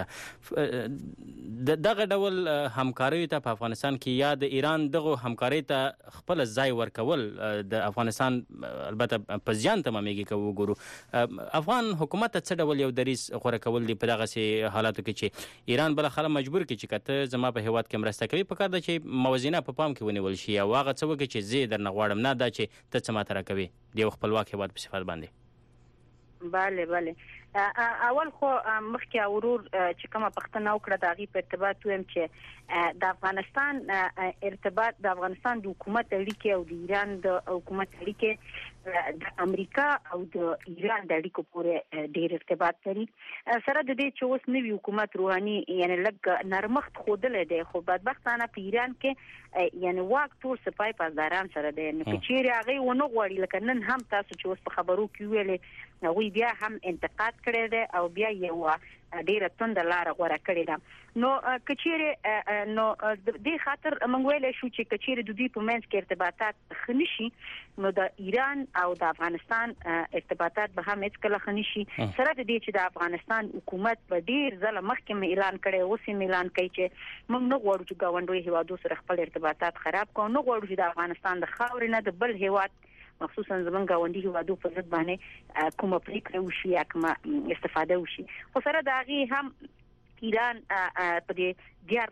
ده. دغه ډول همکاریو ته په افغانستان کې یا د ایران دغه همکارۍ ته خپل ځای ورکول د افغانستان البته په زیان تمامېږي. که وګورو افغان حکومت ته څه ډول یو دریځ غوره کول دي په دغسې حالاتو کې چې ایران بلاخره مجبور کړي چې که ته زما په هیواد کې مرسته کوي پکار ده چې موازینه په پام کې ونیول شي او هغه څه وکړي چې زه درنه غواړم، نه دا چې ته څه ماته راکوي د یو خپلواک هیواد په صفت باندې. بله اول خو مخکې اورور چې کومه پښتنه وکړه د هغې په ارتباط ویم چې د افغانستان ارتباط د افغانستان د حکومت اړیکې او د ایران د حکومت اړیکې د امریکا او د ایران د اړیکو پورې ډېر ارتباط لري. سره د دې چې اوس نوی حکومت روحاني یعنی لږ نرمښت ښودلی دی، خو بدبختانه په ایران کې یعنی واک ټول سپای پاسداران سره دی. نو که چیرې هغې ونه غواړي لکه نن هم تاسو چې اوس په خبرو کې ویلې هغوی بیا هم انتقاد کړی دی او بیا یو ډیره تونده لاره غوره کړې ده. نو که چیرې نو دې خاطر موږ ویلی شو چې که چیرې د دوی په منځ کې ارتباطات ښه نه شي نو د ایران او د افغانستان ارتباطات به هم هېڅکله ښه نه شي. سره د دې چې د افغانستان حکومت په ډېر ځله مخکې اعلان کړی، اوس هم اعلان کوي چې موږ نه غواړو چې ګاونډیو هېوادو سره خپل ارتباطات خراب کړو، نه غواړو چې د افغانستان د خاورې نه د بل هېواد مخصوصا زمونږ ګاونډي هېوادو په ضد باندې کومه پرېکړه وشي یا کومه استفاده وشي. خو سره د هغې هم ایران په دې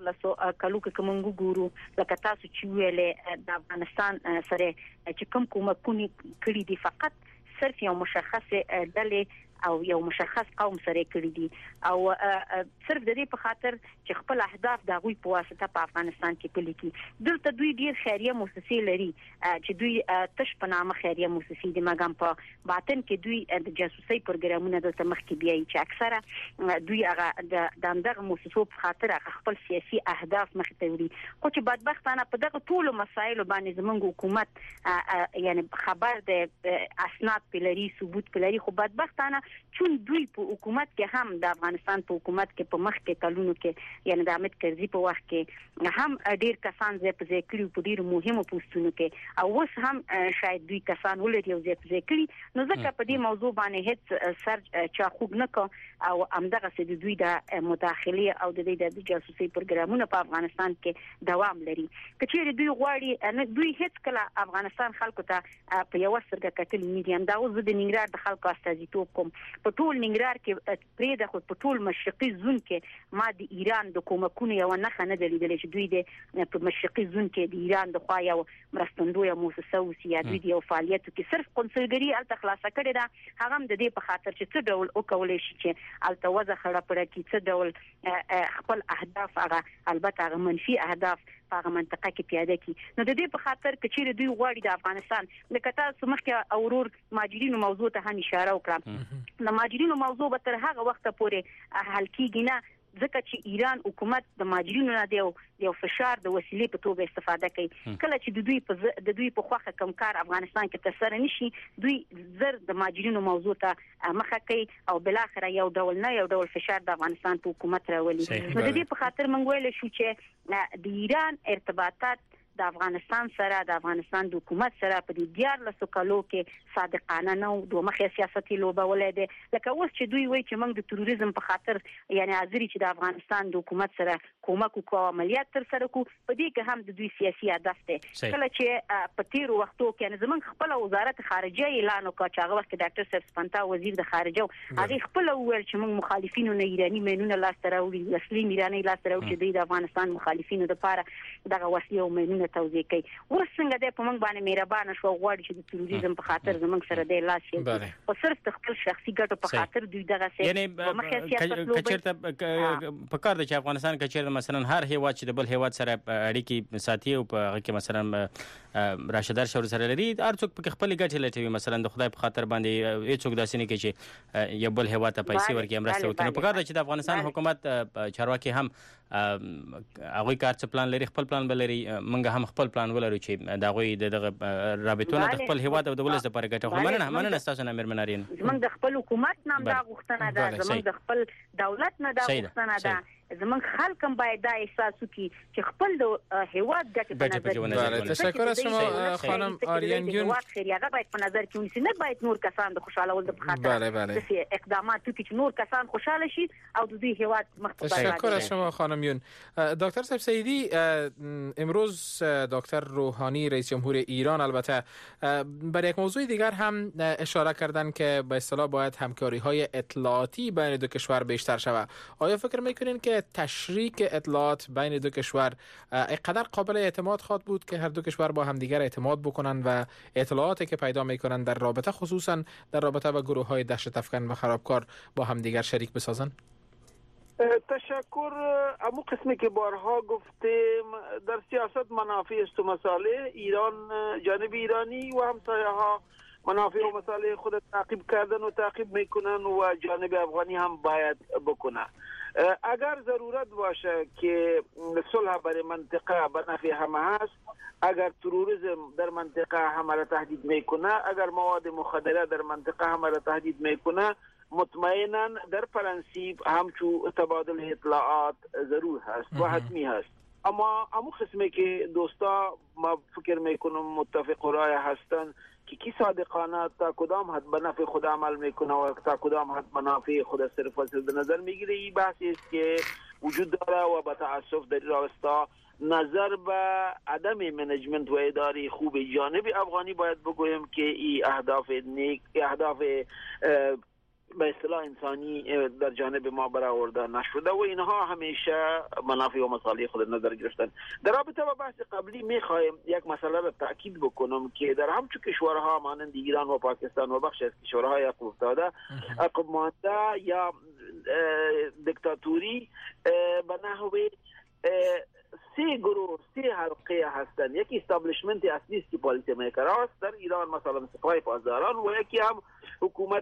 14 کلو کې کوم وګورو لکه تاسو چې ویلې د افغانستان سره چې کوم کومکونه کړي دي فقط صرف یو مشخص ډلې او یو مشخص قوم سره کړی دي او صرف د دې په خاطر چې خپل اهداف د غوي په واسطه په افغانستان کې پلي کی. دلته دوی ډیر خیریه مؤسسې لري چې دوی تش په نامه خیریه مؤسسې دي، مګم په باطن کې دوی د جاسوسي پروګرامونه دلته مخ کې بیاي چې اکثره دوی هغه د دغه مؤسسو په خاطر خپل سیاسي اهداف مخ ته وړي. خو چې بدبختانه په دغه ټولو مسایلو باندې زمونږ حکومت یعنی خبر د اسناد پلري ثبوت پلري، خو بدبختانه چون دوی په حکومت کې هم د افغانستان په حکومت کې په مخ کې کلونو کې یعنی د حامد کرزي په وخت کې هم ډیر کسان ځای په ځای کړي په ډیرو مهمو پوسټونو کې او اوس هم شاید دوی کسان ولري او ځای په ځای کړي. نو ځکه په دې موضوع باندې هیڅ سر چا خوګ نه کو او همدغه سې د دوی د مداخله او د دې د جاسوسي پروګرامونو په افغانستان کې دوام لري. کچېره دوی غواړي دوی هیڅ کله افغانستان خلکو ته په یو سترګه کتل نه دي. دا اوس د ننګرهار د خلکو استازیتوب کوم په ټول ننګرهار کې پرې د خو په ټول مشرقي زون کې ما د ایران د کومکونو یو نه خنه دلیدل چې دوی د په مشرقي زون کې د ایران د خوا یو مرستندوی مؤسسه او سیادي دی او فعالیت کې صرف قنصلګری الته خلاصه کړي دا هغه د دې په خاطر چې څه ډول او کولای شي چې الته وځه خړه پړه کې څه ډول خپل اهداف هغه البته هغه منفي اهداف په هغه منطقه کې پیاده کی. نو د دې په خاطر کچېره دوی غواړي د افغانستان لکه تاسو مخکې اورور ماجرینو موضوع ته هم اشاره وکړه. د ماجرینو موضوع به تر هغه وخت پورې حل کیږي نه ځکه چې ایران حکومت د ماجرینو نه یو فشار د وسیلې په توګه استفاده کوي. کله چې د دوی په خوخه کم کار افغانستان کې تسره نشي دوی زر د ماجرینو موضوع ته مخه کوي او بل اخر یو ډول فشار د افغانستان په حکومت راولي. نو د دې په خاطر موږ ویل شو چې د ایران ارتباطات د افغانستان سره د افغانستان د حکومت سره په دې 14 کلو کې صادقانه نه دوه مخې سیاسي لوبه ولې ده لکه اوس چې دوی وایي چې موږ د تروریزم په خاطر یعنی حاضر چې د افغانستان د حکومت سره کومک او عملیات تر سره کو په دې کې هم د دوی سیاسي هدف ده. کله چې په تیرو وختو کې یعنی زمونږ خپل وزارت خارجه اعلان وکړ چې هغه وخت ډاکټر صاحب سپنتا وزیر د خارجه هغه خپل وویل چې موږ مخالفینو نه ایرانی مینونه لاس ته راوړي اصلي ایرانی لاس ته راوړي چې د افغانستان مخالفینو لپاره دغه وسیله او مینونه توزیع کوي. اوس څنګه د په موږ باندې مهربانه شو غواړي چې د تروریزم په خاطر زموږ سره د لاس شي او صرف خپل شخصي ګټو په خاطر دوی دغه څه یعنی کچېرته په کار د افغانستان کچېرته مثلا هر هیواد چې د بل هیواد سره اړیکې ساتي او په هغه کې مثلا راشدار شور سره لري هر څوک په خپل ګټه لټوي مثلا د خدای په خاطر باندې هیڅ څوک داسې نه کوي چې یو بل هیواد ته پیسې ورکړي مرسته وکړي. په کار د افغانستان حکومت چارواکي هم هغه کار څه پلان لري خپل پلان بلري منګه هم خپل پلان ولرو چې دا غوي د رابطونه د خپل هیواد او د ولس لپاره ګټه خو مننه تاسو نه مېرمنارین زمونږ د خپل حکومت نام دا غوښتنه ده زمونږ د خپل دولت نه دا غوښتنه ده زمونږ خلک هم باید دا احساس وکړي چې خپل د هیواد ګټه په نظر کې تشکر از شما خانم آریان گون هغه باید په نظر کې ونیسي نه باید نور کسان د خوشاله ول د خاطر اقدامات وکړي چې نور کسان خوشاله شي او د دوی هیواد مخ تشکر از شما خانم یون. دکتر صاحب سیدی امروز دکتر روحانی رئیس جمهور ایران البته بر یک موضوع دیگر هم اشاره کردن که به اصطلاح باید همکاری‌های اطلاعاتی بین دو کشور بیشتر شود. آیا فکر می‌کنین که تشریک اطلاعات بین دو کشور اینقدر قابل اعتماد خواهد بود که هر دو کشور با همدیگر اعتماد بکنن و اطلاعاتی که پیدا میکنن در رابطه خصوصا در رابطه با گروه‌های دهشت افکن و خرابکار با همدیگر شریک بسازن؟ تشکر. امو قسمی که بارها گفتیم در سیاست منافع است و مصالح ایران جانب ایرانی و همسایه ها منافع و مصالح خود تعقیب کردن و تعقیب میکنن و جانب افغانی هم باید بکنه. اگر ضرورت باشه که صلح برای منطقه به نفع همه هست، اگر تروریسم در منطقه همه را تهدید میکنه، اگر مواد مخدره در منطقه همه را تهدید میکنه، مطمئنا در پرنسیب همچو تبادل اطلاعات ضرور هست و حتمی هست. اما امو قسمی که دوستا ما فکر میکنم متفق رای هستن که کی صادقانه تا کدام حد به نفع خود عمل میکنه و تا کدام حد به نفع خود صرف و صرف نظر میگیره. این بحثی است که وجود داره و با تاسف در راستا نظر به عدم منیجمنت و اداره خوب جانب افغانی باید بگویم که این اهداف نیک اهداف به اصطلاح انسانی در جانب ما برآورده نشده و اینها همیشه منافع و مصالح خود نظر گرفتن. در رابطه با بحث قبلی میخوایم یک مسئله را تاکید بکنم که در همچون کشورها مانند ایران و پاکستان و بخش از کشورهای عقب افتاده عقب مانده یا دیکتاتوری به نحو سه گروه سه حلقه هستند. یکی استابلیشمنت اصلی است که پالیسی میکر است در ایران مثلا سپاه پاسداران و یکی هم حکومت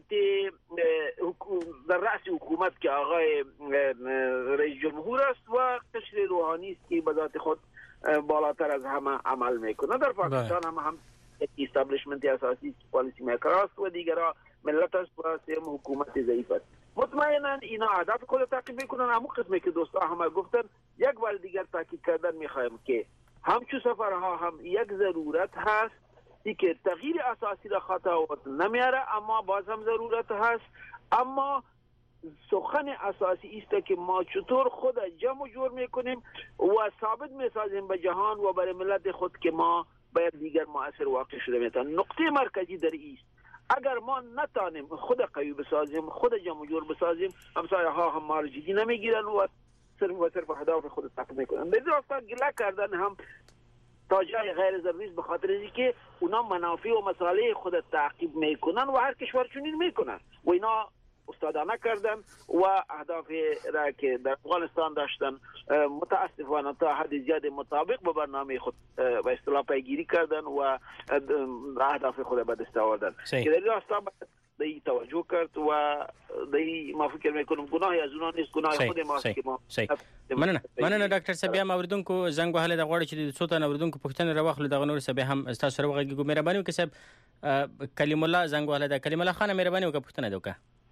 در رأس حکومت که آقای رئیس جمهور است و قشر روحانی است که به ذات خود بالاتر از همه عمل میکنه. در پاکستان هم یکی استابلیشمنت اساسی است که پالیسی میکر است و دیگرها ملت است و سوم حکومت ضعیف است. مطمئنا اینا هدف خود تعقیب میکنن. همون قسمی که دوستا همه گفتن یک بار دیگر تاکید کردن میخوایم که همچون سفرها هم یک ضرورت هست که تغییر اساسی را خطوات نمیاره، اما باز هم ضرورت هست. اما سخن اساسی است که ما چطور خود جمع جور میکنیم و ثابت میسازیم به جهان و برای ملت خود که ما باید دیگر مؤثر واقع شده میتونیم. نقطه مرکزی در است اگر ما نتانیم خود قوی بسازیم، خود جمع جور بسازیم، همسایه ها هم ما رو جدی نمیگیرن و صرف هدف خود تعقیب میکنن. در راستا گله کردن هم تا جای غیر ضروری به خاطر اینکه اونا منافع و مصالح خود تعقیب میکنن و هر کشور چنین میکنن و اینا استادانه کردن و اهداف را که در افغانستان داشتن متاسفانه تا حد زیاد مطابق با برنامه خود به اصطلاح پیگیری کردن و اهداف خود به دست آوردن. که در راستا دی توجه کرد و دی ما فکر میکنم گناهی از اونها نیست، گناه خود ماست که ما مننه ډاکټر صاحب. بیا اوریدونکو زنګ وهله د غوړ چې څو تنه اوریدونکو پښتنه راوخلو دغه نور صاحب هم تاسو سره وغږیږو. مهرباني وکړئ صاحب کلیم الله زنګ وهله د کلیم الله خان مهرباني وکړئ پښتنه دوکا.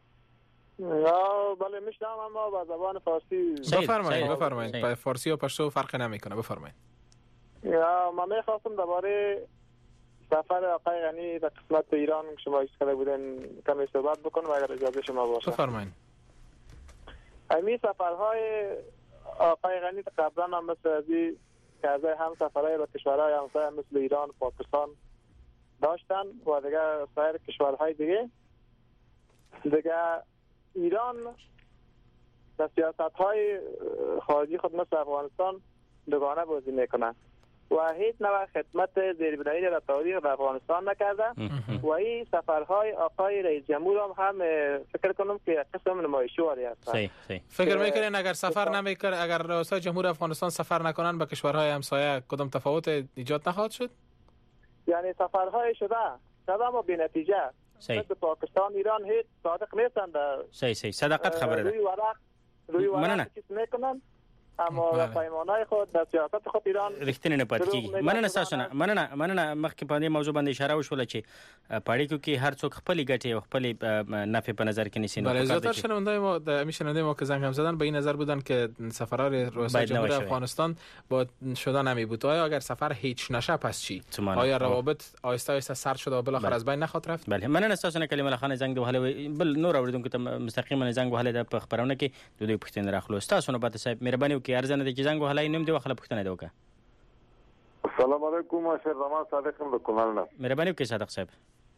بله میشنم اما با زبان فارسی. بفرمایید. با فارسی و پشتو فرق نمیکنه. بفرمایید. من میخواستم درباره سفر آقای غنی در قسمت ایران که شما اشاره بودن کمی صحبت بکنم اگر اجازه شما باشه. بفرمایید. همین سفرهای آقای غنی قبلا هم مثل ازی که از هم سفرهای را کشورهای همسایه مثل ایران پاکستان داشتن و دیگه سایر کشورهای دیگه ایران در سیاست‌های خارجی خود مثل افغانستان دوگانه بازی میکنه و هیچ نوع خدمت زیربنایی در تاریخ در افغانستان نکرده و این سفرهای آقای رئیس جمهور هم فکر کنم که قسم نمایشواری هستند. فکر میکنین اگر سفر نمیکنه، اگر رئیس جمهور افغانستان سفر نکنن به کشورهای همسایه کدام تفاوت ایجاد نخواهد شد؟ یعنی سفرهای شده اما بی نتیجه. مثل پاکستان ایران هیچ صادق نیستند. صداقت خبره ده. روی ورق چیز میکنن اما پیمانه خود در سیاست خود ایران رښتینی نه پاتې کیږي. مننه تاسو نه، مننه مخکې په دې موضوع باندې اشاره وشوله چې پاړیکو کې هر څوک خپل ګټې او خپل نفع په نظر کې نیسي. بله، زیاتر شنونده ما که زنگ هم زدن به این نظر بودن که سفرهای رؤسای جمهور افغانستان با شدن نمی بود. آیا اگر سفر هیچ نشه پس چی؟ آیا روابط آهسته آهسته سرد شده و بالاخره از بین نخواهد رفت؟ بله، مننه تاسو نه کلمه خانه زنگ وهله بل نور اوریدونکو ته مستقیما زنگ وهله د خبرونه کې د دوی پښتنه راخلو. تاسو نه باندې صاحب مهرباني وکړئ ارزنه د زنگ وهله نیم دی وخله پښتنه دی وکړه. السلام علیکم اشرف رحمان صادق هم کولال نه. مهرباني وکړئ صادق صاحب.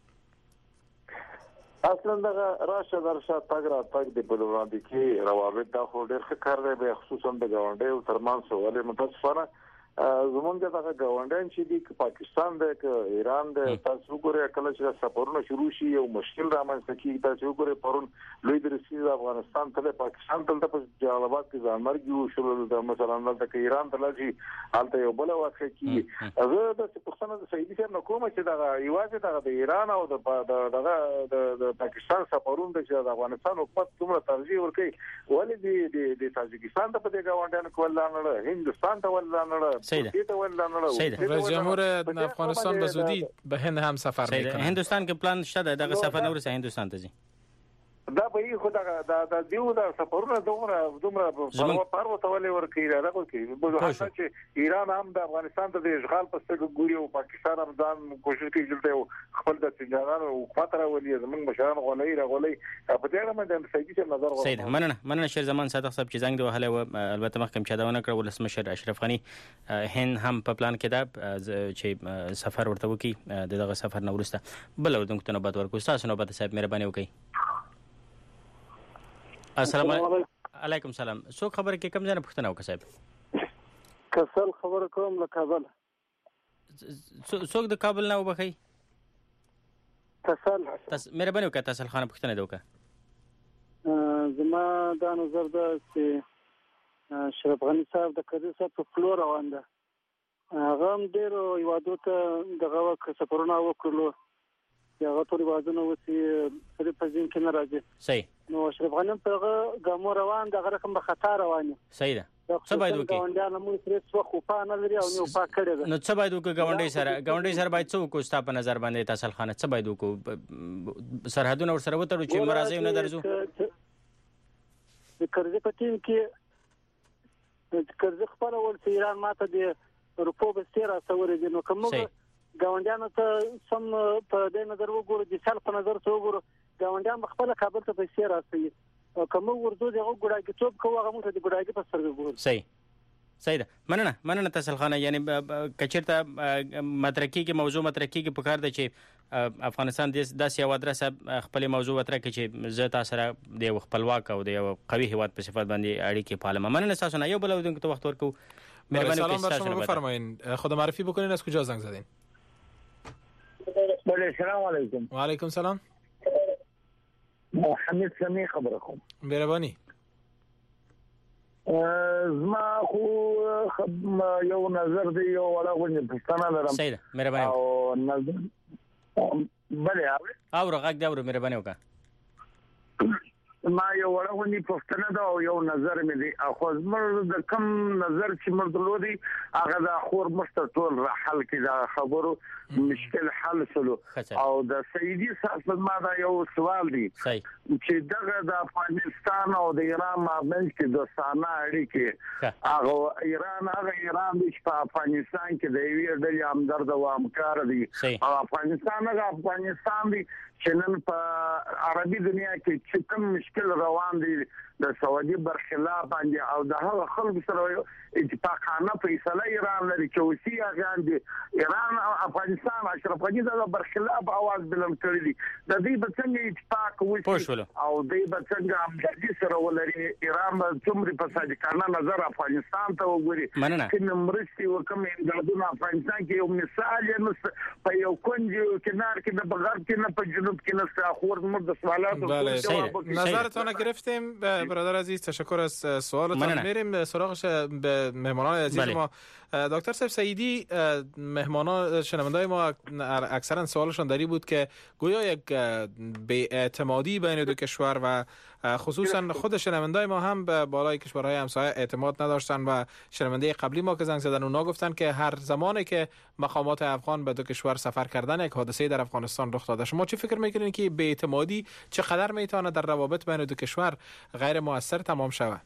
اصلا دا راشه درشه تاګ را تاګ د بلوراندي کې روابط دا خو ډېر ښه کار دی، به خصوصا د گاونډي او ترمان سوالې متاسفانه زمونږ دغه گاونډیان چې دی پاکستان دی که ایران دی، تاسو ګورئ کله چې سفرونه شروع شي یو مشکل رامنځته کیږي. تاسو ګورئ پرون لوی درسي د افغانستان ته پاکستان ته په جلال آباد کې ځانمرګ یو شول د مثلا د ایران ته لږی حالت یو بل واقع کیږي. هغه د پښتنو د سیدی سره کومه چې دغه ایواز دغه د ایران او د پاکستان سفرونه د افغانستان حکومت کومه ترجیح ورکړي، ولې د تاجکستان ته په دې گاونډیانو کول نه، هندستان ته ول نه، رئیس جمهور افغانستان به زودی به هند هم سفر میکنه. هندوستان کې پلان شته دغه سفر نه ورسه هندوستان ته ځي. دا به خو دا دیو دا سفرونه دومره پروا تولې ورکړي راغو کې بل حالت چې ایران هم د افغانستان ته د اشغال په سترګو ګوري او پاکستان هم ځان کوشش کوي چې خپل د سنجانانو حکومت راولي زمونږ مشران غولي په دې اړه د سیدي څخه نظر غواړم. سید مننه شیر زمان صادق صاحب چې زنګ دی وهله او البته محکم چادونه کړ ولسمشر اشرف غنی هند هم په پلان کې دا چې سفر ورته وکي دغه سفر نه ورسته بل ودونکو ته نوبت ورکو. تاسو نوبت صاحب مهرباني وکړئ. السلام علیکم. سلام. څوک خبر کې کم ځنه پښتنه وکړه صاحب؟ کسل خبر کوم له کابل. څوک د کابل نه وبخي؟ کسل. مهرباني وکړه تاسو خانه پښتنه دی وکړه. زما دا نظر ده چې شرف غنی صاحب د کډي صاحب په فلور روان ده. هغه هم ډېر یوادو ته دغه وخت سفرونه وکړلو. هغه ټول وازونه وسی سره په ځین کې نه راځي. صحیح. نو اشرف غنی په ګامو روان دغه رقم به خطر روان. صحیح ده. څه باید وکړي؟ ګاونډیانو موږ سره څو خو په نه لري او نو په کړی ده. نو څه باید وکړي ګاونډي سره باید څه وکړو ستا په نظر باندې تاسو خانه څه باید وکړو؟ سرحدونه ور سره وتړو چې مرزي نه درځو. د کرزي په ټیم کې د کرزي خپل ول ایران ماته د روپو به ستاره سوري دي. نو کوم ګاونډیانو ته سم په دې نظر وګورو چې څل په نظر ته وګورو ګاونډیان خپل کابل ته پیسې راځي او کوم ورته دغه ګډاګي ټوب کوه هغه موږ ته دغه په سر وګورو. صحیح ده. مننه تاسو خانه یعنی کچرته مترکی کې موضوع مترکی کې پکار ده چې افغانستان د سیاو ادرسه خپل موضوع وتره کې چې زه تاسو سره د خپلواک او د قوي هیواد په صفت باندې اړیکې پالم. مننه تاسو نه یو بل ودونکو ته وخت ورکو. مهرباني وکړئ تاسو شما بفرمایید خود معرفی بکنین از کجا زنگ زدین؟ بله سلام علیکم. و علیکم سلام. حمید سمی خبره کوم. مهرباني. زما خو یو نظر دی یو ولا پښتنه لرم. صحیح ده. مهرباني او نظر بله او رغاک دا مهرباني وکړه. ما یو وړاندې پښتنه دا او یو نظر مې دی اخو زمر د کم نظر چې مردلودي هغه د خور مستطول حل کې دا خبرو مشکل حل سلو او د سیدی صاحب ما دا یو سوال دی چې دغه د افغانستان او د ایران مابین کې دوستانه اړیکې هغه ایران د افغانستان کې د یوې ډلې همدرد او همکار دي او افغانستان دی چې نن په عربي دنیا کې چې کوم مشکل روان دي د سعودي برخلاف باندې او د هغه خلکو سره اتفاقانه فیصله ایران لري چې وسی هغه دي ایران افغانستان اشرف غنی د برخلاف आवाज بلند کړی دي د دې په څنګه اتفاق وشي او د دې په څنګه همدردي سره ولري ایران څومره په صادقانه نظر افغانستان ته وګوري چې نمرستي وکم امدادونه افغانستان کې یو مثال یې په یو کنج کنار کې د بغرب کې نه په جنوب کې نه خور مرد سوالات نظرتون گرفتیم برادر عزیز تشکر از سوالتون. میریم سراغ به مهمانان عزیز ما. دکتر صاحب سعیدی مهمانان شنوندای ما اکثرا سوالشون داری بود که گویا یک بی‌اعتمادی بین دو کشور و خصوصا خود شنوندای ما هم به بالای کشورهای همسایه اعتماد نداشتن و شنونده قبلی ما که زنگ زدن اونا گفتن که هر زمانی که مقامات افغان به دو کشور سفر کردن یک حادثه در افغانستان رخ داده. شما چه فکر میکنین که بی‌اعتمادی چقدر میتونه در روابط بین دو کشور غیر مؤثر تمام شود؟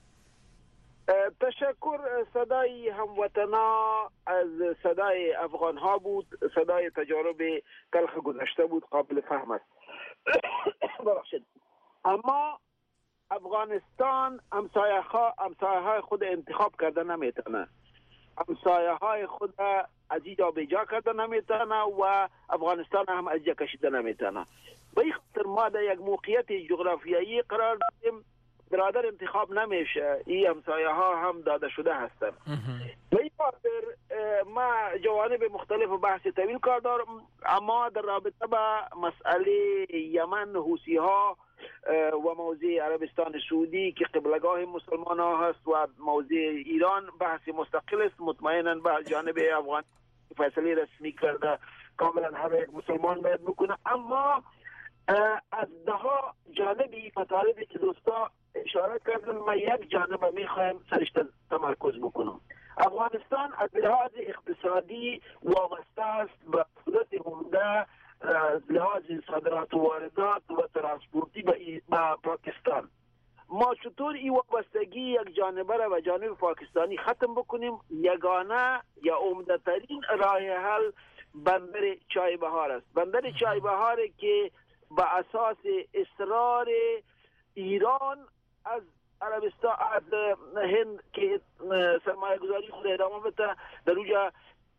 تشکر. صدای هموطنا از صدای افغان ها بود، صدای تجارب تلخ گذشته بود، قابل فهم است. ببخشید. اما افغانستان همسایه های خود انتخاب کرده نمیتونه، همسایه های خود از اینجا به جا کرده نمیتونه و افغانستان هم از اینجا کشیده نمیتونه. به این خاطر ما در یک موقعیت جغرافیایی قرار داریم. برادر انتخاب نمیشه، این همسایه ها هم داده شده هستن. به این خاطر ما جوانب مختلف بحث طویل کار دارم، اما در رابطه با مسئله یمن، حوثی ها و موضوع عربستان سعودی که قبلگاه مسلمان ها هست و موضوع ایران بحث مستقل است. مطمئنا به جانب افغان فیصله رسمی کرده کاملا هر یک مسلمان باید بکنه، اما از دهها جانبی مطالبی که دوستا اشاره کردن ما یک جانب میخوایم سرش تمرکز بکنم. افغانستان از لحاظ اقتصادی وابسته است به قدرت عمده از لحاظ صادرات و واردات و ترانسپورتی با پاکستان. ما چطور این وابستگی یک جانبه را به جانب پاکستانی ختم بکنیم؟ یگانه یا عمده ترین راه حل بندر چای بهار است. بندر چای بهار که با اساس اصرار ایران از عربستان از هند که سرمایه گذاری خود ادامه بده، در اونجا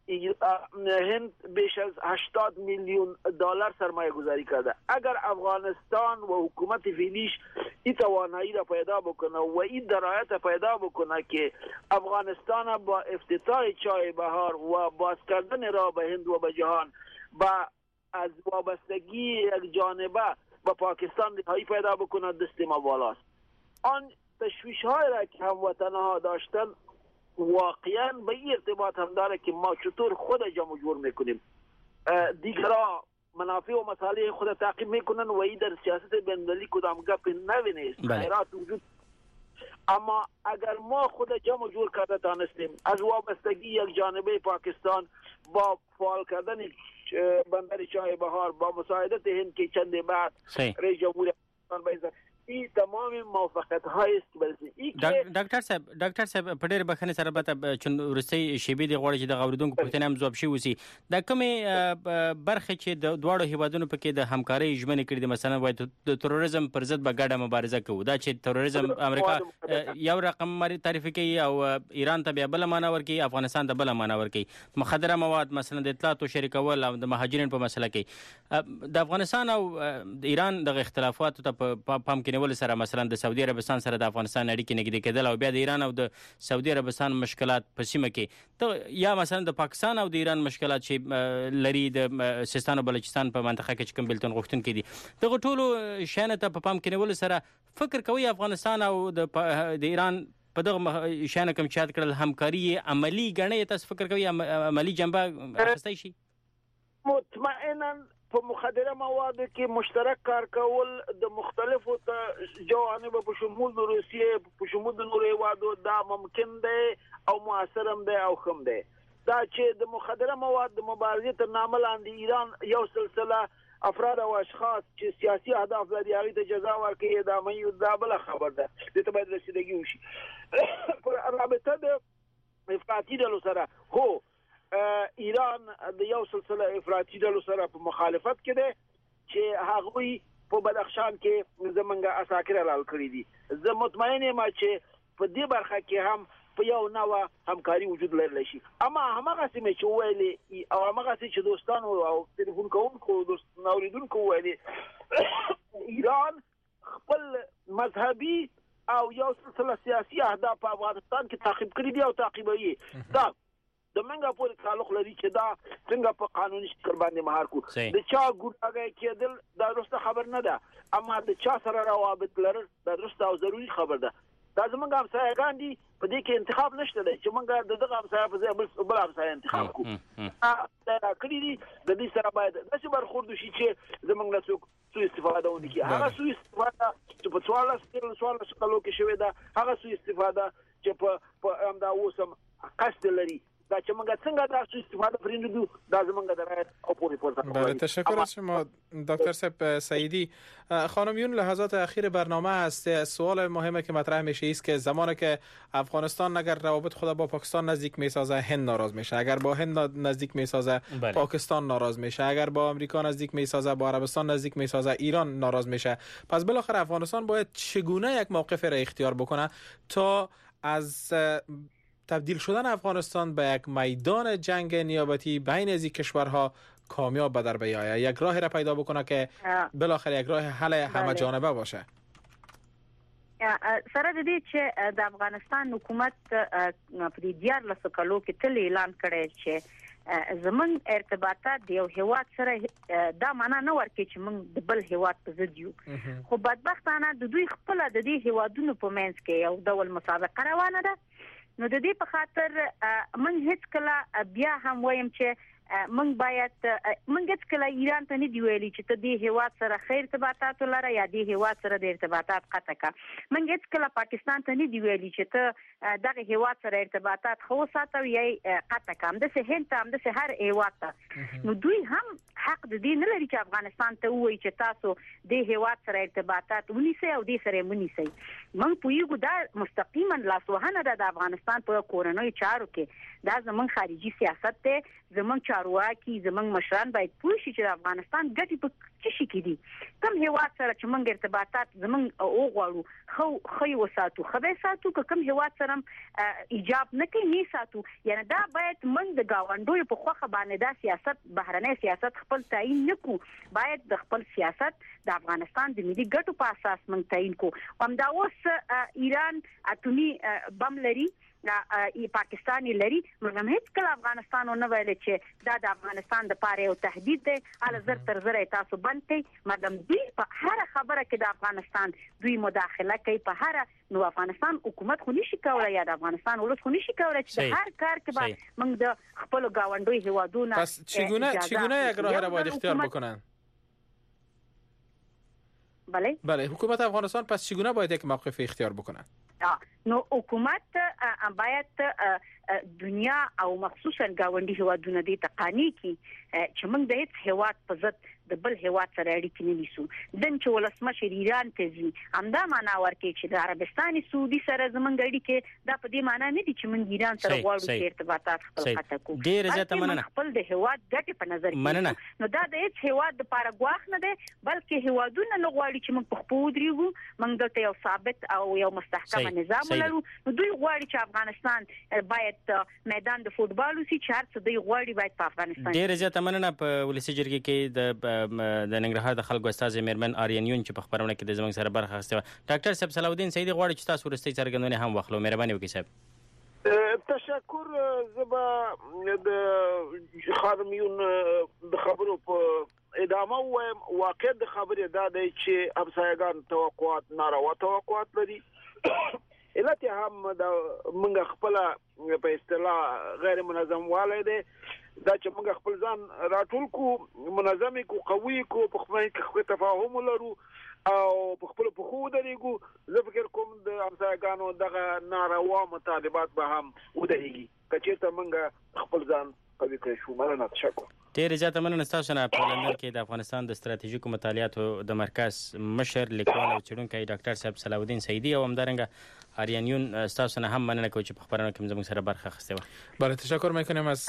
هند بیش از 80 میلیون دلار سرمایه گذاری کرده. اگر افغانستان و حکومت فعلیش این توانایی را پیدا بکنه و این درایت پیدا بکنه که افغانستان با افتتاح چای بهار و باز کردن راه به هند و به جهان با از وابستگی یک جانبه با پاکستان رهایی پیدا بکنه، دست ما بالاست. آن تشویش های را که هموطنها داشتن واقعا به این ارتباط هم داره که ما چطور خود جمع جور میکنیم. دیگرها منافع و مصالح خود تعقیب میکنن و این در سیاست بین‌المللی کدام گپ نوی نیست. خیرات وجود، اما اگر ما خود جمع جور کرده دانستیم از وابستگی یک جانبه پاکستان با فعال کردن بندر چای بهار با مساعدت هند که چند بعد رئیس جمهوری افغانستان این تمام موافقت های است بلځي. ډاکټر صاحب په ډېر بخښنې سره به چون ورستۍ شیبې د غوړ چې د غوړدونکو پښتنه هم ځواب شي وسی د کومې برخه چې د دواړو هیوادونو پکې د همکارۍ ژمنې کړې دي، مثلا وایي د تروریزم پر ضد به ګډه مبارزه کوو، دا چې تروریزم امریکا یو رقم مری تعریف کوي او ایران ته بیا بل معنا ورکوي، افغانستان ته بل معنا ورکوي، مخدره مواد مثلا د اطلاعات او شریکول او د مهاجرین په مسله کې د افغانستان او د ایران د اختلافاتو ته پام ول سره مثلا د سعودي عربستان سره د افغانستان اړیکې نږدې کېدل او بیا د ایران او د سعودي عربستان مشکلات په سیمه کې ته یا مثلا د پاکستان او د ایران مشکلات چې لري د سیستان او بلوچستان په منطقه کې چې کوم بلتون غوښتونکي دي، دغه ټولو شیانو ته په پام کې نیول سره فکر کوي افغانستان او د ایران په دغه شیانو کوم چات کړل همکاري عملی ګڼي، تاسو فکر کوي عملی جنبه اخیستای شي؟ مطمئنا په مخدره موادو کې مشترک کار کول د مختلفو جوانب په شمول د روسیې په شمول د نورو هیوادو دا ممکن دی او موثر هم دی او هم دی. دا چې د مخدره مواد د مبارزې تر نامه لاندې ایران یو سلسله افراد او اشخاص چې سیاسي اهداف لري هغوی ته جزا ورکوي، اعداموي، دا بله خبر ده، دې ته باید رسیدګي وشي. په رابطه د افراطي ډلو سره هو ایران د یو سلسله افراطي ډلو سره په مخالفت کې ده چې هغوی په بدخشان کې زمونږ عساکر حلال کړي دي. زه مطمئن یم چې په دې برخه کې هم په یو نوع همکاري وجود لرلی شي. اما همغسې مې چې وویلې او همغسې چې دوستانو او تلیفون کوونکو اوریدونکو وویلې ایران خپل مذهبي او یو سلسله سیاسي اهداف په افغانستان کې تعقیب کړي دي او تعقیبوي. دا د منګه پورې تعلق لري چې دا څنګه په قانوني شکل باندې مهار کو، د چا ګوډاګی کېدل دا درسته خبر نه ده، اما د چا سره روابط لرل دا درسته او ضروري خبر ده. دا زمونږ همسایه‌ګان دي په دې کې انتخاب نشته دی چې موږ دغه همسایه په ځای بل همسایه انتخاب کړو دا کړي دي د دې سره باید داسې برخورد وشي چې زمونږ نه څوک سوء استفاده ونه کړي هغه سوء استفاده چې په 14 کالو کې شوې ده هغه سوء استفاده چې په همدا اوس هم قصد لري دا چې موږ څنګه دا سوء استفاده پرېږدو دا زمونږ د رایت او پوری پرځه. بله تشکر از شما دکتر صاحب سعیدی. خانم یون لحظات اخیر برنامه است، سوال مهمه که مطرح میشه است که زمانی که افغانستان اگر روابط خود با پاکستان نزدیک میسازه هند ناراض میشه، اگر با هند نزدیک میسازه پاکستان ناراض میشه، اگر با امریکا نزدیک میسازه با عربستان نزدیک میسازه ایران ناراض میشه. پس بالاخره افغانستان باید چگونه یک موقف را اختیار بکنه تا از تبدیل شدن افغانستان به یک میدان جنگ نیابتی بین از کشورها کامیاب به در بیاید، یک راه را پیدا بکنه که بالاخره یک راه حل همه جانبه باشه. سره د دې چې د افغانستان حکومت په 14 کالو کې تل اعلان کړی چې زمون ارتباطات د یو هیواد سره دا معنا نه ورکړي چې موږ د بل هیواد په ضد یو، خو بدبختانه د دوی خپل د دې هیوادونو په منځ کې یو ډول مسابقه روانه ده. نو د دې په خاطر من هیڅ کله بیا هم وایم چې من باید من هیڅ کله ایران ته نه دی ویلي چې ته د هیواد سره خیر ارتباطات لري یا د هیواد سره د ارتباطات قطع کا. من هیڅ کله پاکستان ته نه دی ویلي چې ته دغه هیواد سره ارتباطات خو ساتو یا قطع کا. هم د هند ته هم د هر هیواد ته نو دوی هم حق د دې نه لري چې افغانستان ته وایي چې تاسو د هیواد سره ارتباطات ونیسئ او د سره ونیسئ. من پویګو دا مستقیما لاسوهنه ده د افغانستان په کورنۍ چارو کې. دا زمون خارجي سیاست ته زمون چارواکي زمون مشران باید پوه شي چې افغانستان ګټي په څه شي کې دي. کوم هیواد سره چې موږ ارتباطات زمون او غواړو خو وساتو خبر ساتو که کوم هیواد سره ایجاب نه کوي نه ساتو. یعنی دا باید موږ د گاونډیو په خوخه باندې دا سیاست بهرنۍ سیاست خپل تعیین نکو، باید د خپل سیاست د افغانستان د ملي ګټو په اساس موږ تعیین کو. هم دا اوس ایران اتمی بم لري پاکستان لري، موږ هیڅ کله افغانستان نه ویل چې دا د افغانستان د پاره یو تهدید دی ال زر تر زر تاسو بند کړئ. مګم دوی په هر خبره کې د افغانستان دوی مداخله کوي په هر نو افغانستان حکومت خو نشي کولای یا د افغانستان ولس خو نشي کولای چې د هر کار کې به موږ د خپل گاونډوي هیوادونو پس چگونه یک راه را باید اختیار بکنن؟ بله حکومت افغانستان پس چگونه باید یک موقف اختیار بکنن؟ نو حکومت باید دنیا او مخصوصا گاونډي هیوادونه دي تقانی کی چې موږ د هیڅ هیواد په ضد د بل هیواد سره اړیکې نه نیسو. دن چې ولسمشر ایران ته ځي همدا معنا ورکړي چې د عربستان سعودي سره زمونږ اړیکې دا په دې معنا نه دي چې موږ ایران سره غواړو چې ارتباطات خپل قطع کړو. ډیر زیاته مننه. خپل د هیواد ګټې په نظر کې نو دا د هیڅ هیواد لپاره ګواښ نه دی بلکې هیوادونه نه غواړي چې موږ په خپل ودرېږو، موږ دلته یو ثابت او یو مستحکم نظام لرو. نو دوی غواړي چې افغانستان باید میدان د فوټبال وسی چې هر څه دوی غواړي باید په افغانستان. ډیر زیاته مننه. په ولسی جرګې کې د ننګرهار د خلکو استاد میرمن آریان یون چې په خبرونه کې د زموږ سره برخه اخیسته. ډاکټر صاحب صلاح الدین سعیدی غواړي چې تاسو ورستۍ څرګندونه هم واخلو. مهرباني وکړئ صاحب. تشکر. زبا د خانم یون د خبرو په ادامه وایم. واقع د خبرې دا دی چې همسایه‌ګان توقعات ناروا توقعات لري. علت هم د منګ خپل په اصطلاح غیر منظم والي دی دا چې موږ خپل ځان راټول کو منظم کو قوي کو په خپل تفاهم لرو او په خپل په خو درېګو. زه فکر کوم د همسایه‌ګانو دغه ناروا مطالبات به هم ودرېږي کچې ته موږ خپل ځان قوي کړو. شو مننه. تشکر. ډیر زیاته مننه. تاسو نه په لندن کې د افغانستان د ستراتیژیکو مطالعاتو د مرکز مشر لیکوال او څېړونکی ډاکټر صاحب صلاح الدین سعیدی او همدارنګه آریان یون تاسو نه هم مننه کوم چې په خبرونه کې زموږ سره برخه اخیسته و. بله تشکر میکنیم از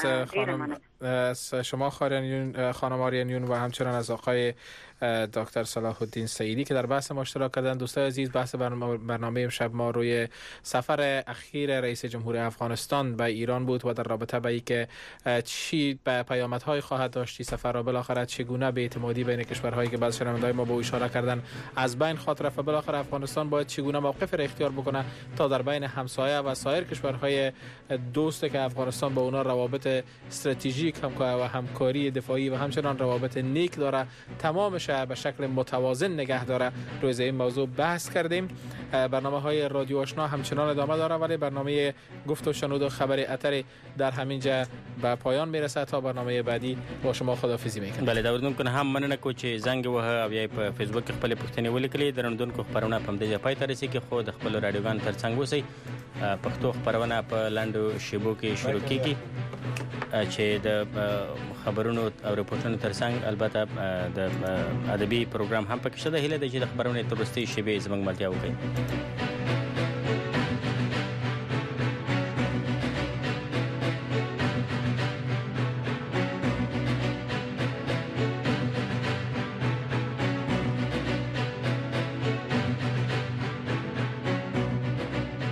شما خانم آریان یون و همچنان از آقای دکتر صلاح الدین سعیدی که در بحث ما اشتراک کردن. دوستان عزیز بحث برنامه امشب ما روی سفر اخیر رئیس جمهور افغانستان به ایران بود و در رابطه با اینکه چی پیامدهای خواهد داشت این سفر را بالاخره چگونه به اعتمادی بین کشورهایی که بعضی شنونده‌های ما به اشاره کردن از بین خواهد رفت و بالاخره افغانستان باید چگونه موقف را اختیار بکنه تا در بین همسایه و سایر کشورهای دوست که افغانستان با اونا روابط استراتژیک و همکاری دفاعی و همچنان روابط نیک داره تمامش به شکل متوازن نگه داره. روی این موضوع بحث کردیم. برنامه‌های رادیو آشنا همچنان ادامه داره، ولی برنامه گفت و شنود و خبر اتر در همینجا به پایان میرسه. تا برنامه بعدی با شما خداحافظی میکنم. بله، دا اوریدونکو هم مننه کو چې زنګ وه او یا په فیسبوک خپل پوښتنې ولیکلې. درنوونکو خبرونه په همدې ځای پای ته رسیږي، خو د خپل رادیوګان ترڅنګ اوسئ. پښتو خبرونه په لاندو شیبو کې شروع کیږي چې د خبرونو او رپورټونو ترڅنګ البته د ادبي پروګرام هم پکې شته. هیله ده چې د خبرونو تر وروستۍ شیبې زموږ ملتیا وکړي.